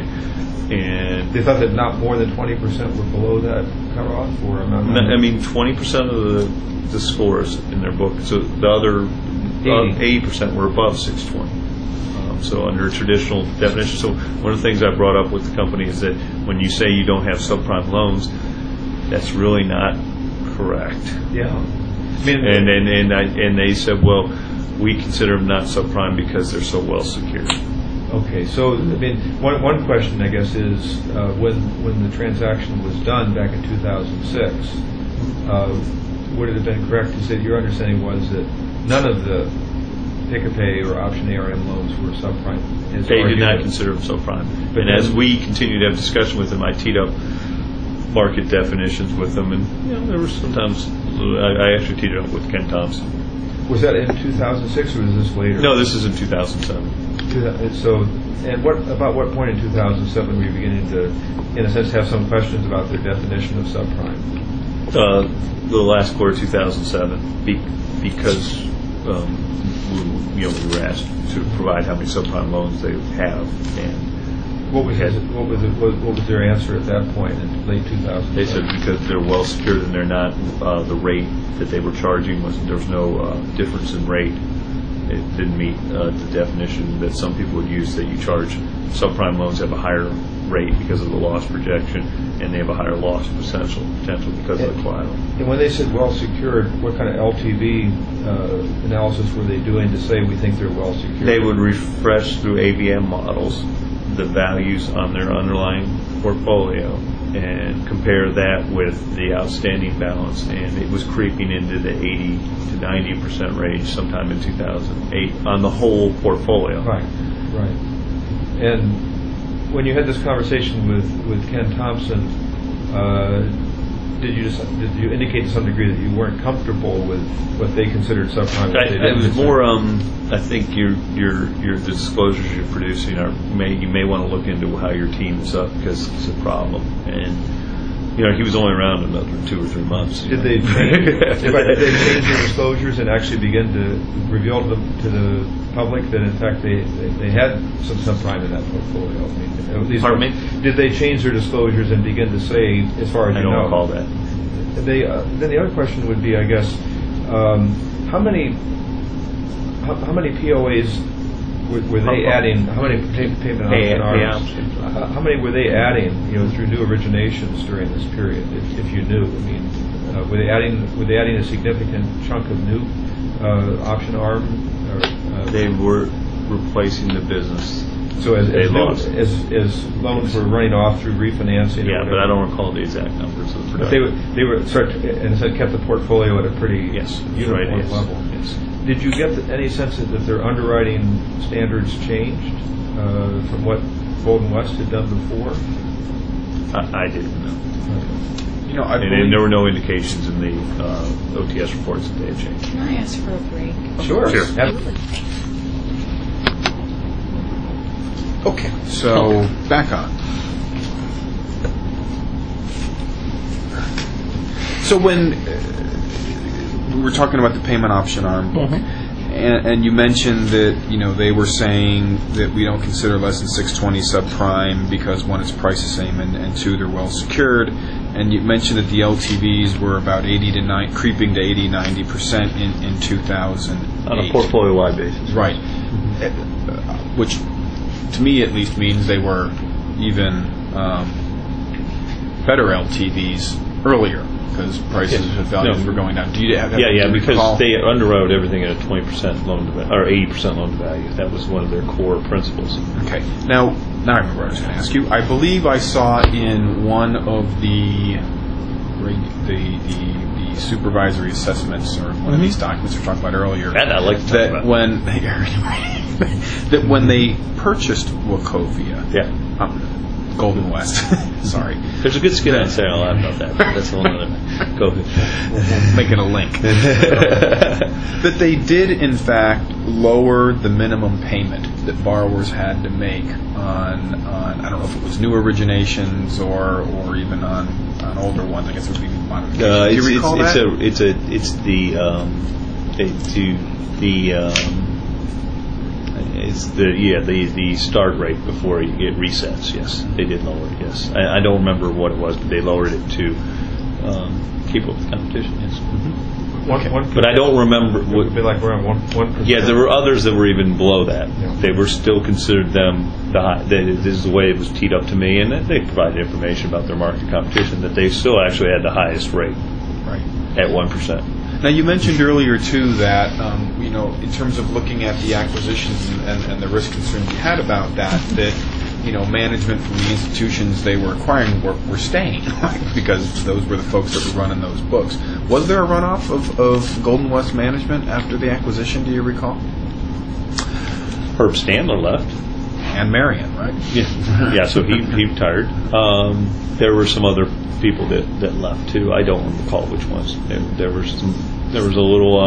And They thought that not more than twenty percent were below that cutoff, or am I? I mean, twenty percent of the, the scores in their book, so the other eighty percent were above six twenty. Um, so under traditional definition, so one of the things I brought up with the company is that when you say you don't have subprime loans, that's really not correct. Yeah. I mean, And and and, I, and they said, well, we consider them not subprime because they're so well secured. Okay, so I mean, one one question I guess is uh, when when the transaction was done back in two thousand six, uh, would it have been correct to say your understanding was that none of the pick-a-pay or option A R M loans were subprime? as They far as did you not know? consider them subprime. But And as then- we continued to have discussion with them, I teed up market definitions with them, and you know there were sometimes I, I actually teed it up with Ken Thompson. Was that in two thousand six or was this later? No, this is in two thousand seven. Two thou- So, and what about what point in two thousand seven were you beginning to, in a sense, have some questions about the definition of subprime? Uh, the last quarter of two thousand seven, be, because um, we, you know, we were asked to provide how many subprime loans they have, and What was had- his, what was it, what, what was their answer at that point in late two thousand? they said because they're well secured and they're not, uh, the rate that they were charging was there was no uh, difference in rate. It didn't meet uh, the definition that some people would use, that you charge subprime loans have a higher rate because of the loss projection, and they have a higher loss potential potential because of the collateral. And when they said well secured, what kind of L T V uh, analysis were they doing to say we think they're well secured? They would refresh through A V M models the values on their underlying portfolio and compare that with the outstanding balance, and it was creeping into the eighty to ninety percent range sometime in two thousand eight on the whole portfolio. Right, right. And when you had this conversation with, with Ken Thompson, uh, did you just did you indicate to some degree that you weren't comfortable with what they considered subprime? what I, they it didn't was consider? more. Um, I think your your your disclosures you're producing are may you may want to look into how your team is up, because it's a problem. And you know he was only around another two or three months. you Did know. they change, did they change their disclosures and actually begin to reveal to the, to the public that in fact they, they, they had some subprime in that portfolio? I mean, at least Pardon me? Did they change their disclosures and begin to say, as far as I you don't know? recall that. They, uh, then the other question would be, I guess, um, how many how, how many P O As were, were they How- adding? How many pay, payment Pay- option pay arms? options. Uh, how many were they adding? You know, through new originations during this period, if, if you knew. I mean, uh, were they adding were they adding a significant chunk of new uh, option arm? Or, uh, They were replacing the business. so as they as, new, lost. as as loans were running off through refinancing. or Yeah, but whatever. I don't recall the exact numbers of the But they production. were they were sort of, and it kept the portfolio at a pretty Yes, uniform right, yes, level. yes. Did you get any sense that their underwriting standards changed uh, from what Bolden West had done before? I, I didn't know. You know, I And, believe, and there were no indications in the uh, O T S reports that they had changed. Can I ask for a break? Sure. Sure. Absolutely. Okay, so back on. So when uh, we were talking about the payment option arm book, and, and you mentioned that you know they were saying that we don't consider less than six twenty subprime because one, it's priced the same, and, and two, they're well secured. And you mentioned that the L T Vs were about eighty to nine, creeping to eighty, ninety percent in in two thousand eight. On a portfolio-wide basis. Right. Uh, which, to me at least, means they were even um, better L T Vs earlier because prices Yeah. and values No. were going down. Do you have? Yeah, yeah, do you because recall? they underwrote everything at a twenty percent loan to value, or eighty percent loan to value. That was one of their core principles. Okay. Now, now I remember what I was going to ask you. I believe I saw in one of the reg- the the, the supervisory assessments or one of these documents we were talking about earlier That I like to talk that about. when that when they purchased Wachovia, Yeah. um, Golden West, sorry, There's a good skin on sale about that. But that's a whole other. Go ahead. making a link. That they did, in fact, lower the minimum payment that borrowers had to make on, on I don't know if it was new originations or or even on, on older ones. I guess it would be modifications. Uh, Do you it's, recall it's, that? it's a it's a it's the um, it, to the um, it's the yeah the the start rate before you get resets. Yes, they did lower it. Yes, I, I don't remember what it was, but they lowered it to um, keep up with competition. Yes, One, one but I don't remember. It would be What, like around one one percent. yeah, there were others that were even below that. Yeah. They were still considered them the high. They, this is the way it was teed up to me, and they provided information about their market competition that they still actually had the highest rate Right. at one percent. Now, you mentioned earlier, too, that, um, you know, in terms of looking at the acquisitions and, and, and the risk concerns you had about that, that, you know, management from the institutions they were acquiring were, were staying because those were the folks that were running those books. Was there a runoff of, of Golden West management after the acquisition, do you recall? Herb Standler left. And Marion, right? Yeah, yeah. So he, he retired. Um, there were some other people that, that left too. I don't recall which ones. There, there were some. There was a little.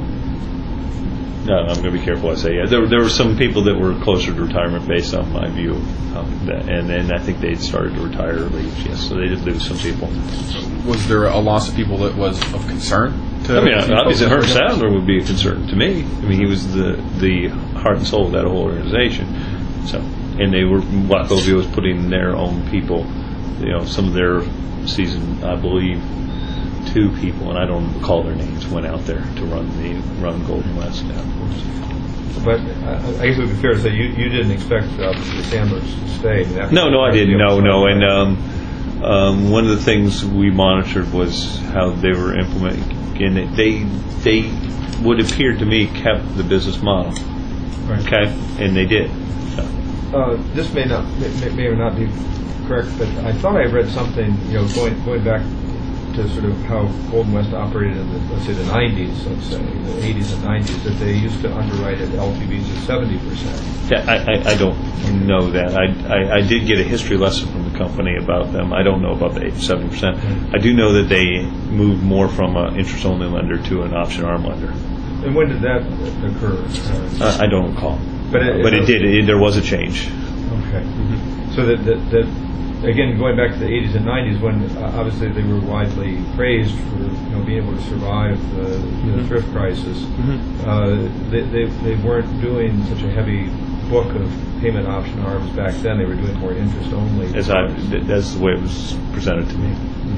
Um, no, I'm going to be careful. I say yeah. There there were some people that were closer to retirement based on my view, um, that, and then I think they started to retire or leave. Yes, so they did lose some people. Was there a loss of people that was of concern? To I mean, to obviously, Herb folks? Sadler would be a concern to me. I mean, he was the the heart and soul of that whole organization. So, and they were Wachovia was putting their own people, you know, some of their season, I believe, two people, and I don't recall their names, went out there to run the run Golden West afterwards. But uh, I guess it would be fair to say you, you didn't expect uh, the Sandlers to stay. I mean, after- No, no, I after didn't. the No, upside. no, and um, um, one of the things we monitored was how they were implementing, and they they would appear to me kept the business model, Right. okay, and they did. So. Uh, this may not may, may or not be correct, but I thought I read something, you know, going going back to sort of how Golden West operated in the, let's say the nineties, let's say the eighties and nineties, that they used to underwrite at L T Vs of seventy percent. Yeah, I, I, I don't know that. I, I, I did get a history lesson from the company about them. I don't know about the seventy percent. I do know that they moved more from an interest-only lender to an option arm lender. And when did that occur? Uh, Uh, I don't recall. But it- but it, it- did. It, there was a change. Okay. So that, that, that, again, going back to the eighties and nineties, when uh, obviously they were widely praised for you know being able to survive the, the thrift crisis, uh, they, they they weren't doing such a heavy book of payment option arms back then. They were doing more interest only. As I, that's the way it was presented to me.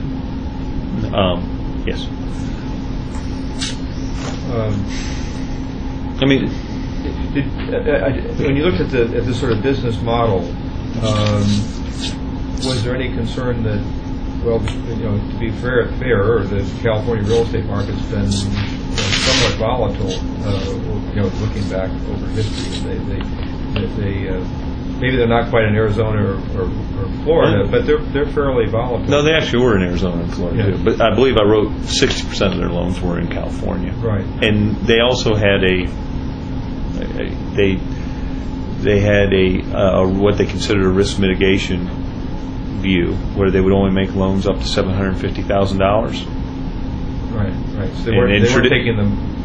Um, yes. Um, I mean, Did, uh, I- when you looked at the at this sort of business model, um, was there any concern that, well, you know, to be fair, fair, the California real estate market's been you know, somewhat volatile. Uh, you know, looking back over history, they they, they, they uh, maybe they're not quite in Arizona or, or, or Florida, but they're they're fairly volatile. no, they actually were in Arizona and Florida Yeah. too. But I believe I wrote sixty percent of their loans were in California. Right. And they also had a, they they had a uh, what they considered a risk mitigation view, where they would only make loans up to seven hundred fifty thousand dollars. Right, right. So they And- weren't, and they weren't tradi- taking the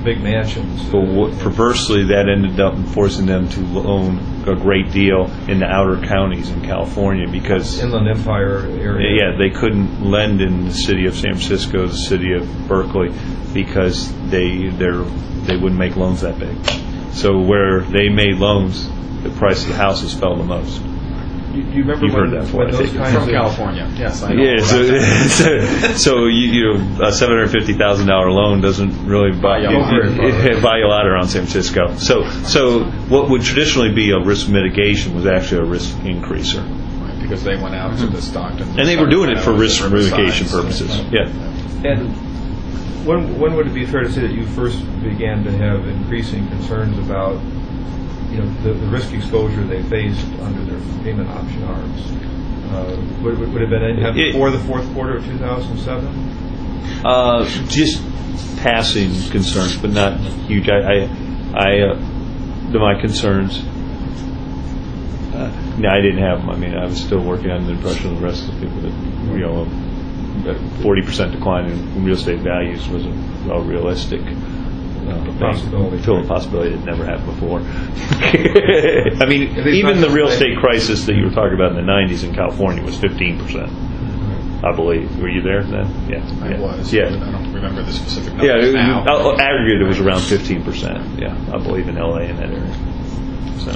big mansions. But what, perversely, that ended up forcing them to loan a great deal in the outer counties in California because Inland Empire area. yeah, they couldn't lend in the city of San Francisco, the city of Berkeley, because they they're, they wouldn't make loans that big. So where they made loans, the price of the houses fell the most. You, you remember You've when, heard that before, when I those think. kinds From of California, yes, I know. Yeah, so, so, so you, you know, a seven hundred fifty thousand dollar loan doesn't really buy you, you a lot. it- buy you a lot around San Francisco. So, so what would traditionally be a risk mitigation was actually a risk increaser, Right, because they went out to the Stockton. and they were doing it for Stockton risk Riverside, mitigation so- purposes. Yeah. And when, when would it be fair to say that you first began to have increasing concerns about, you know, the, the risk exposure they faced under their payment option arms? Uh, would, would it have been any- It- before the fourth quarter of two thousand seven? Uh, just passing concerns, but not huge. I, I, I uh, the, my concerns. Uh, no, I didn't have them. I mean, I was still working on the impression of the rest of the people that, you know, a forty percent decline in real estate values was a, a realistic uh, Possibility. Until a possibility that never happened before. I mean, At least even not the real something- estate crisis that you were talking about in the nineties in California was fifteen percent. I believe. Were you there then? Yeah. I yeah. was. Yeah. but I don't remember the specific Yeah, numbers it- now. uh, aggregate it was around fifteen percent. Yeah, I believe in L A in that area. So.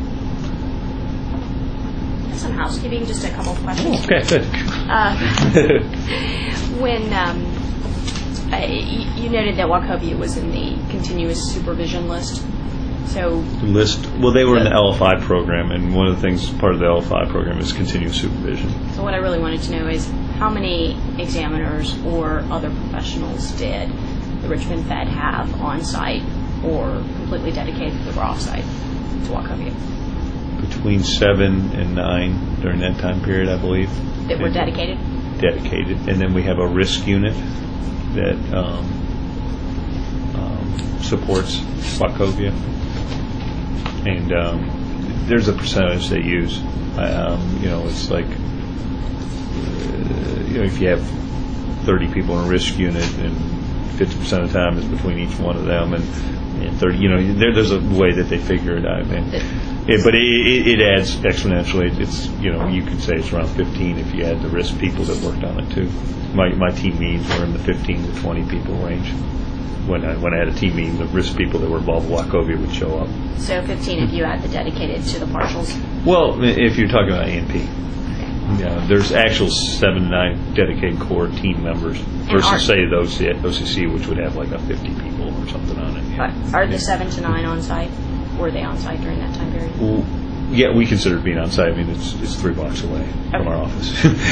Some housekeeping, just a couple of questions. Okay, good. Uh, when um, uh, y- you noted that Wachovia was in the continuous supervision list, so List. Well, they were in the L F I program, and one of the things part of the L F I program is continuous supervision. so what I really wanted to know is how many examiners or other professionals did the Richmond Fed have on site or completely dedicated that were off site to Wachovia Between seven and nine during that time period, I believe. that were And- dedicated? Dedicated, and then we have a risk unit that um, um, supports Wachovia, and um, there's a percentage they use. Um, you know, it's like uh, you know, if you have thirty people in a risk unit, and fifty percent of the time is between each one of them, and, and thirty. You know, there, there's a way that they figure it out. And, it, but it, it, it adds exponentially. It's, you know, you could say it's around fifteen if you add the risk people that worked on it too. My my team meetings were in the fifteen to twenty people range. When I when I had a team meeting, the risk people that were involved with Wachovia would show up. So fifteen if you add the dedicated to the partials. Well, if you're talking about A and P, yeah, there's actual seven, nine dedicated core team members versus are- say those at O C C, which would have like a fifty people or something on it. But are the seven to nine on site? Were they on site during that time period? Well, yeah, we consider it being on site. I mean, it's it's three blocks away from Okay. our office.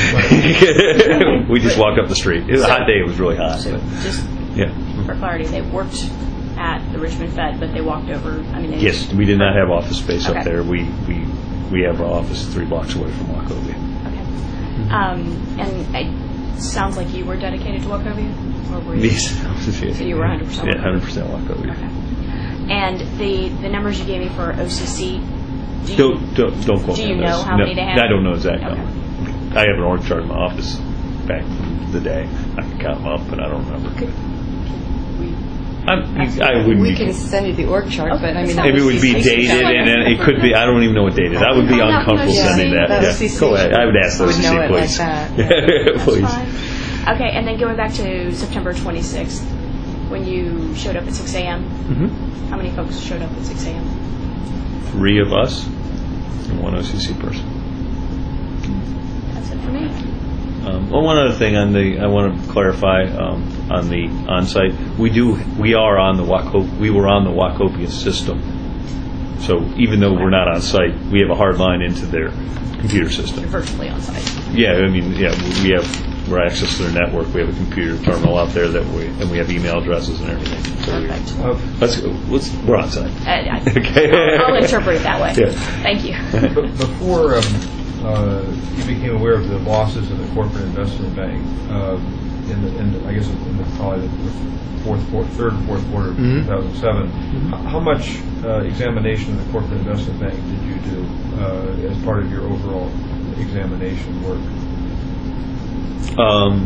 We just walk up the street. It was a hot day. It was really hot. So But, just yeah. for clarity, they worked at the Richmond Fed, but they walked over. I mean, they Yes, we did not have office space Okay. up there. We we we have our office three blocks away from Wachovia. Okay. Um, and it sounds like you were dedicated to Wachovia, or were you? Yes. So you were one hundred percent Yeah, one hundred percent Wachovia. Okay. And the the numbers you gave me for O C C. Do you, Don't don't don't quote Do me you on know those. how No, many they have? I don't know exact Okay. number. I have an org chart in my office back in the day. I can count them up, but I don't remember. I'm, I wouldn't We be. can send you the org chart, but I mean, that Maybe it was would be C C. dated, and then it could be. I don't even know what dated. I would be Oh, no, uncomfortable no, sending yeah. that. The Yeah. O C C Go ahead. I would ask the O would C C, know it like please. that. That's Please. fine. Okay, and then going back to September twenty-sixth, when you showed up at six a.m., Mhm. how many folks showed up at six a.m.? Three of us and one O C C person. That's it for me. Um, well, one other thing on the, I want to clarify um, on the on-site. We do, we are on the Waco, we were on the Wachovia system. So even though we're not on site, we have a hard line into their computer system. You're virtually on site. Yeah, I mean, yeah, we have, we're access to their network. We have a computer terminal out there that we, and we have email addresses and everything. So we, Perfect. Uh, let's, let's, we're on site. Uh, I, Okay. I'll, I'll interpret it that way. Yeah. Thank you. b- Before um, uh, you became aware of the losses in the corporate investment bank, um, in, the, in the, I guess in the, probably the fourth, fourth, third and fourth quarter of Mhm. two thousand seven, h- how much uh, examination of the corporate investment bank did you do uh, as part of your overall examination work? Um,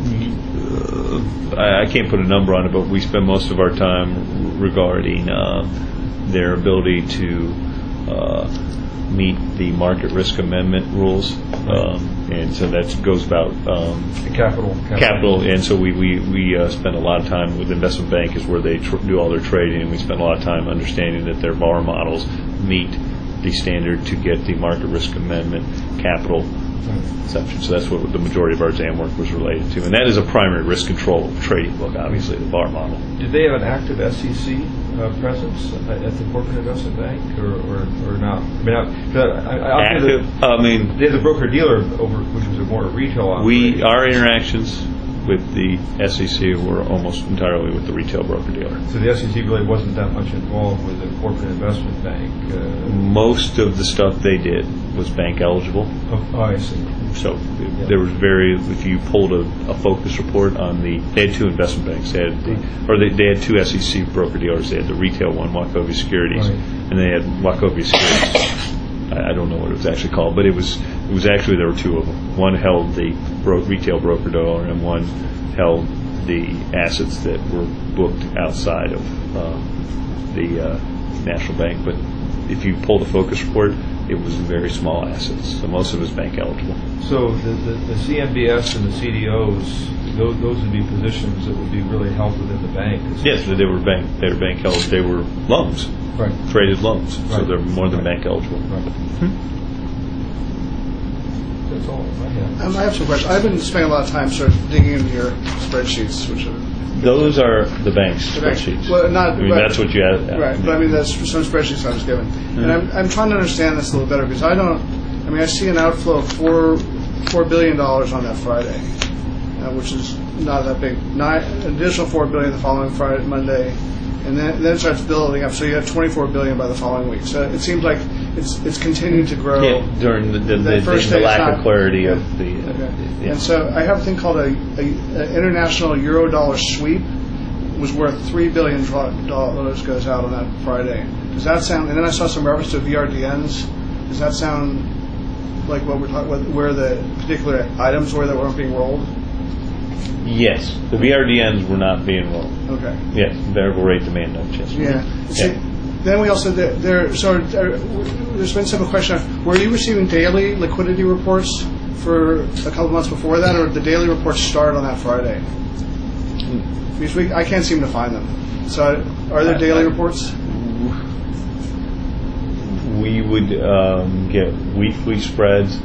uh, I, I can't put a number on it, but we spend most of our time regarding uh, their ability to uh, meet the market risk amendment rules, um, and so that goes about um, Capital. capital. And so we we, we uh, spend a lot of time with investment bank is where they tr- do all their trading, and we spend a lot of time understanding that their VaR models meet the standard to get the market risk amendment capital exception. So that's what the majority of our exam work was related to, and that is a primary risk control trading book, obviously, the VaR model. Did they have an active S E C uh, presence at the corporate investment bank, or, or, or not? I mean, I, I, I, Active, the, I mean, they had the broker dealer over, which was a more retail operation. we our interactions with the S E C were almost entirely with the retail broker dealer. So the S E C really wasn't that much involved with the corporate investment bank. Uh, Most of the stuff they did was bank eligible. oh, oh, I see. So yeah. There was very, if you pulled a, a focus report on the, they had two investment banks. They had the, or they, they had two S E C broker dealers. They had the retail one, Wachovia Securities, right. and they had Wachovia Securities. I, I don't know what it was actually called, but it was it was actually there were two of them. One held the bro- retail broker dealer, and one held the assets that were booked outside of uh, the uh, national bank. But if you pull the focus report, it was very small assets, so most of it was bank eligible. So the, the, the C M B S and the C D Os, those, those would be positions that would be really held within the bank. Yes, they were bank. They were bank eligible. They were loans, right? Traded loans, Right. so they're more than Right. bank eligible. Right. Hmm? That's all I have. Um, I have some questions. I've been spending a lot of time sort of digging into your spreadsheets, which are Those are the bank's The bank- spreadsheets. well, not- I mean, but- that's what you had. right. But I mean, that's some spreadsheets I was given, and I'm I'm trying to understand this a little better because I don't. I mean, I see an outflow of four four billion dollars on that Friday, uh, which is not that big. Nine additional four billion the following Friday, Monday, and then then it starts building up. So you have twenty-four billion by the following week. So it seems like it's it's continuing to grow. Yeah, during the, the, That the, first the day is lack not- of clarity yeah. of the. Uh, Okay. yeah. And so I have a thing called a, a, a international euro dollar sweep, was worth three billion dollars goes out on that Friday. Does that sound? And then I saw some reference to V R D Ns. Does that sound like what we're talking about? Where the particular items were that weren't being rolled? Yes, the V R D Ns were not being rolled. Okay. Yes, variable rate demand notes. Yes. Yeah. See, Yeah. then we also there. there so there, there's been some question. Were you receiving daily liquidity reports for a couple months before that, or did the daily reports start on that Friday? Because we, I can't seem to find them. So, are there I- daily I- reports? We would um, get weekly spreads.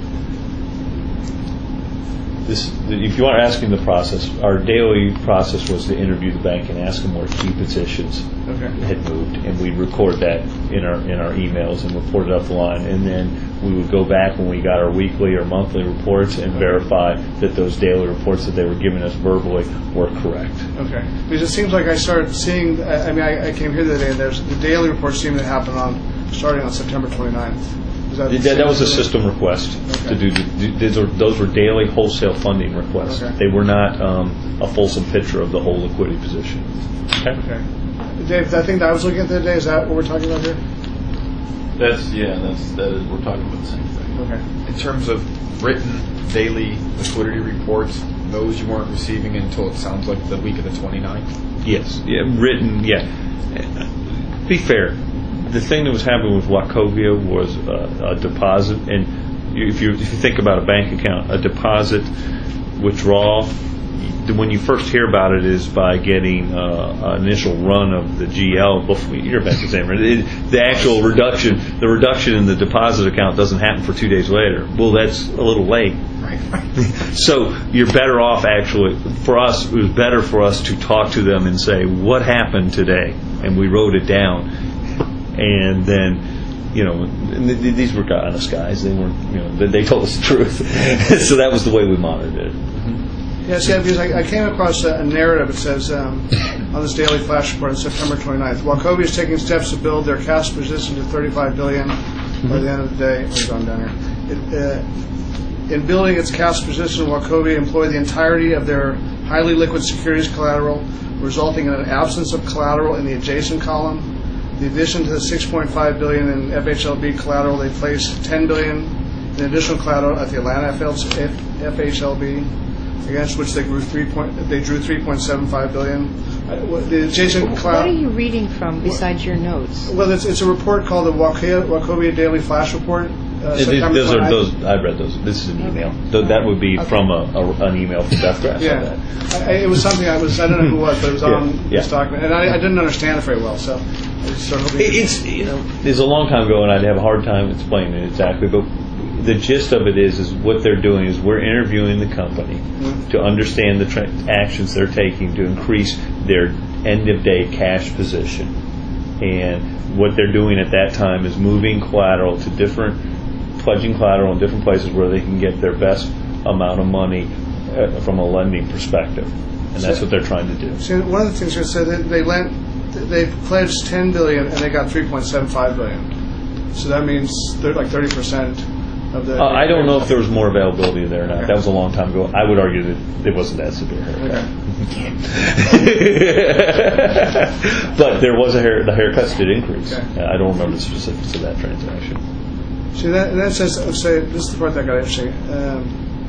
This, if you are asking the process, our daily process was to interview the bank and ask them where key positions Okay. had moved, and we'd record that in our in our emails and report it up the line, and then we would go back when we got our weekly or monthly reports and verify that those daily reports that they were giving us verbally were correct. Okay. Because it seems like I started seeing, I I mean, I, I came here the other day, and there's, the daily reports seem to happen on, starting on September twenty-ninth. Is that, That, that was a system request Okay. to do. do- Those were, those were daily wholesale funding requests. Okay. They were not um, a fulsome picture of the whole liquidity position. Okay. Okay. Dave, that thing that I was looking at the other day, is that what we're talking about here? That's yeah. That's that is. We're talking about the same thing. Okay. In terms of written daily liquidity reports, those you weren't receiving until it sounds like the week of the twenty-ninth? Yes. Yeah. Written. Yeah. Be fair. The thing that was happening with Wachovia was uh, a deposit, and if you if you think about a bank account, a deposit withdrawal. When you first hear about it is by getting uh, an initial run of the G L before your bank examiner. It, the actual reduction, the reduction in the deposit account doesn't happen for two days later. Well, that's a little late. Right. So you're better off actually. For us, it was better for us to talk to them and say what happened today, and we wrote it down, and then. You know, and th- th- these were honest guys. They weren't. You know, they, they told us the truth. So that was the way we monitored it. Yes, yeah, because I, I came across a, a narrative. It says um, on this daily flash report on September twenty-ninth, Wachovia is taking steps to build their cash position to thirty-five billion dollars by the end of the day. We're going down here. It, uh, in building its cash position, Wachovia employed the entirety of their highly liquid securities collateral, resulting in an absence of collateral in the adjacent column. In addition to the six point five billion dollars in F H L B collateral, they placed ten billion dollars in additional collateral at the Atlanta F H L B. against which they grew three point, they drew three point seven five billion. Uh, what- the adjacent What cloud. are you reading from besides your notes? Well, it's, it's a report called the Wachovia, Wachovia Daily Flash Report. Uh, It is- September those are twenty-ninth. those. I read those. This is an email. Th- That would be Okay. from a, a, an email from Beth Grass. on Yeah, that. I, it was something I was. I don't know who it was, but it was Yeah, on yeah. this document, and I, I didn't understand it very well. So I was sort of hoping. It- It's you know, it's a long time ago, and I'd have a hard time explaining it exactly. But the gist of it is, is what they're doing is we're interviewing the company Mhm. to understand the tra- actions they're taking to increase their end of day cash position, and what they're doing at that time is moving collateral to different, pledging collateral in different places where they can get their best amount of money uh, from a lending perspective, and that's what they're trying to do. See, one of the things they said that they lent, they pledged ten billion and they got three point seven five billion. So that means they're like thirty percent of the. Uh, I don't know if there was more availability there or not. Okay. That was a long time ago. I would argue that it wasn't that severe haircut. But there was a hair. The haircuts did increase. Okay. Uh, I don't remember the specifics of that transaction. See that, and that says, say, this is the part that got interesting. Um,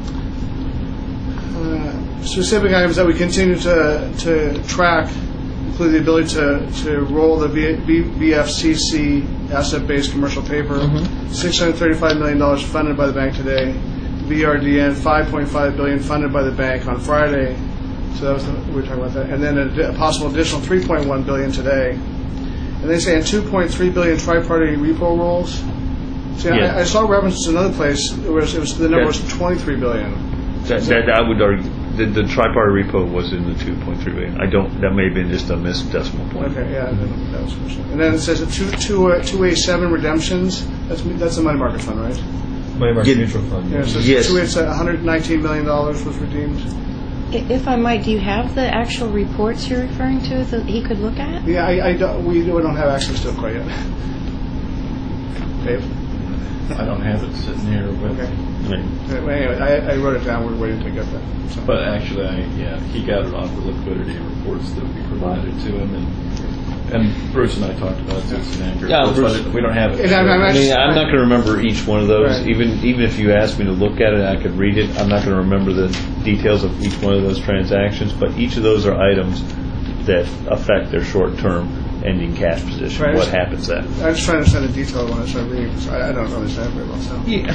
uh, specific items that we continue to to track include the ability to, to roll the B, B, B F C C asset-based commercial paper, six hundred thirty-five million dollars funded by the bank today, B R D N five point five billion dollars funded by the bank on Friday. So that was the, we were talking about that, and then a, a possible additional three point one billion dollars today. And they say in two point three billion dollars tri-party repo rolls. See, Yeah. I, I saw references to another place. It was, it was the number That- was twenty-three billion dollars. That, that I would argue the, the tripartite repo was in the two point three billion. I don't. That may have been just a missed decimal point. Okay, yeah, then that was question. And then it says that two two uh, two A seven redemptions. That's that's a money market fund, right? Money market Get- mutual fund. Yeah, so Yes. two A one hundred nineteen million dollars was redeemed. I- If I might, do you have the actual reports you're referring to that he could look at? Yeah, I, I don't, we don't have access to it quite yet. Dave. I don't have it sitting here with Okay. me. Anyway, I, I wrote it down. We're waiting to get that. So. But actually, I, yeah, he got it off the liquidity reports that we provided to him, and and Bruce and I talked about it. It's an anchor. Yeah, But Bruce- we don't have it. And I'm- I'm I mean, actually- I'm not going to remember each one of those. Right. Even even if you asked me to look at it, I could read it. I'm not going to remember the details of each one of those transactions. But each of those are items that affect their short-term ending cash position. Right. What happens then? I'm just trying to understand the detail when I start reading because I, I don't understand it very well. So Yeah.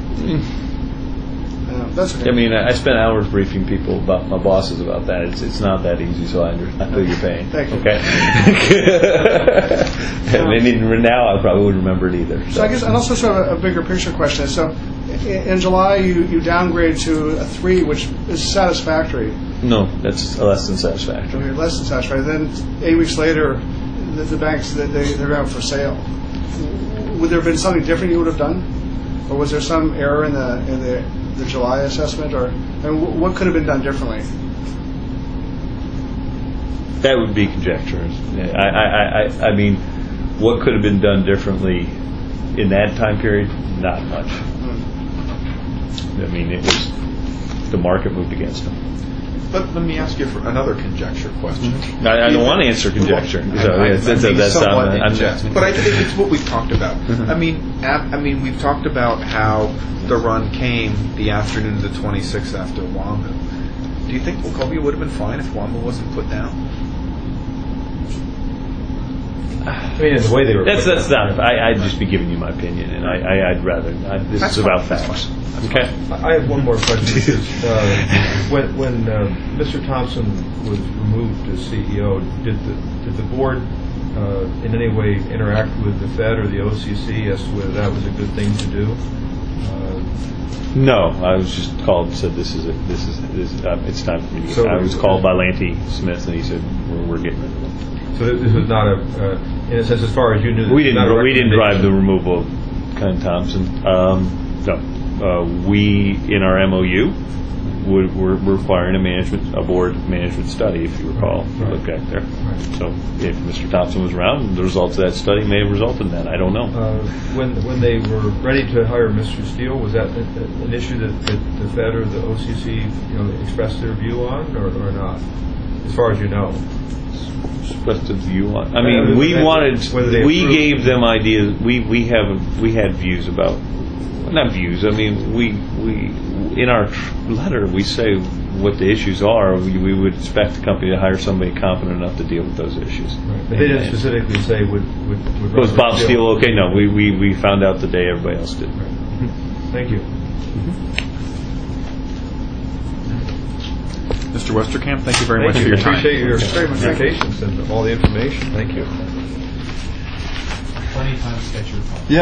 uh, that's okay. I mean, I I spent hours briefing people about my bosses about that. It's it's not that easy, so I, under, I feel your pain. Thank you. Okay. I mean, now I probably wouldn't remember it either. So I guess, and also sort of a, a bigger picture question. So, in, in July, you, you downgrade to a three, which is satisfactory, No, that's less than satisfactory. okay, less than satisfactory. Then eight weeks later, the, the banks they, they they're out for sale. Would there have been something different you would have done, or was there some error in the in the, the July assessment, or and w- what could have been done differently? That would be conjecture. I, I, I, I mean, what could have been done differently in that time period? Not much. I mean, it was the market moved against them. Let, let me ask you for another conjecture question. I, I don't want to answer conjecture. So, I- I- yeah, that's, I mean, that's, somewhat I'm, I'm, conjecture. But I think it's what we've talked about. I mean, ap- I mean, we've talked about how the run came the afternoon of the twenty-sixth after WAMU. Do you think Wachovia would have been fine if WAMU wasn't put down? I mean, in the way they were. that's put that's down. not. I, I'd just be giving you my opinion, and I, I, I'd rather. I, this That's is fine, about that's facts. fine, that's Okay. I have one more question. Which is, uh, when when uh, Mister Thompson was removed as C E O, did the did the board uh, in any way interact with the Fed or the O C C as to whether that was a good thing to do? Uh, No, I was just called and said this is a, this is this, is, um, it's time for me to get. So- I was called by Lanty Smith, and he said we're, we're getting rid of them. so this was not a, uh, in a sense, as far as you knew. We this was not a didn't. We didn't drive the recommendation. removal of Ken Thompson. Um, no, uh, we in our M O U would, we're requiring a management, a board management study, if you recall. If you Right. look back there. Right. So if Mister Thompson was around, the results of that study may have resulted in that. I don't know. Uh, when when they were ready to hire Mister Steele, was that a- a- an issue that, that the Fed or the O C C, you know, expressed their view on, or, or not? As far as you know. Expressed a view on. I Uh, mean, we whether wanted. they We approved. gave them ideas. We we have we had views about. Not views. I mean, we we in our tr- letter we say what the issues are, we, we would expect the company to hire somebody competent enough to deal with those issues. But they didn't specifically say would, would, would. Was Bob Rutherford Steele okay? No, we, we, we found out the day everybody else did. Thank you. Mister Westerkamp, thank you very Thank much you. for your time. Appreciate your, Very much. your patience and all the information. Thank you. Plenty of time to sketch your. Yeah.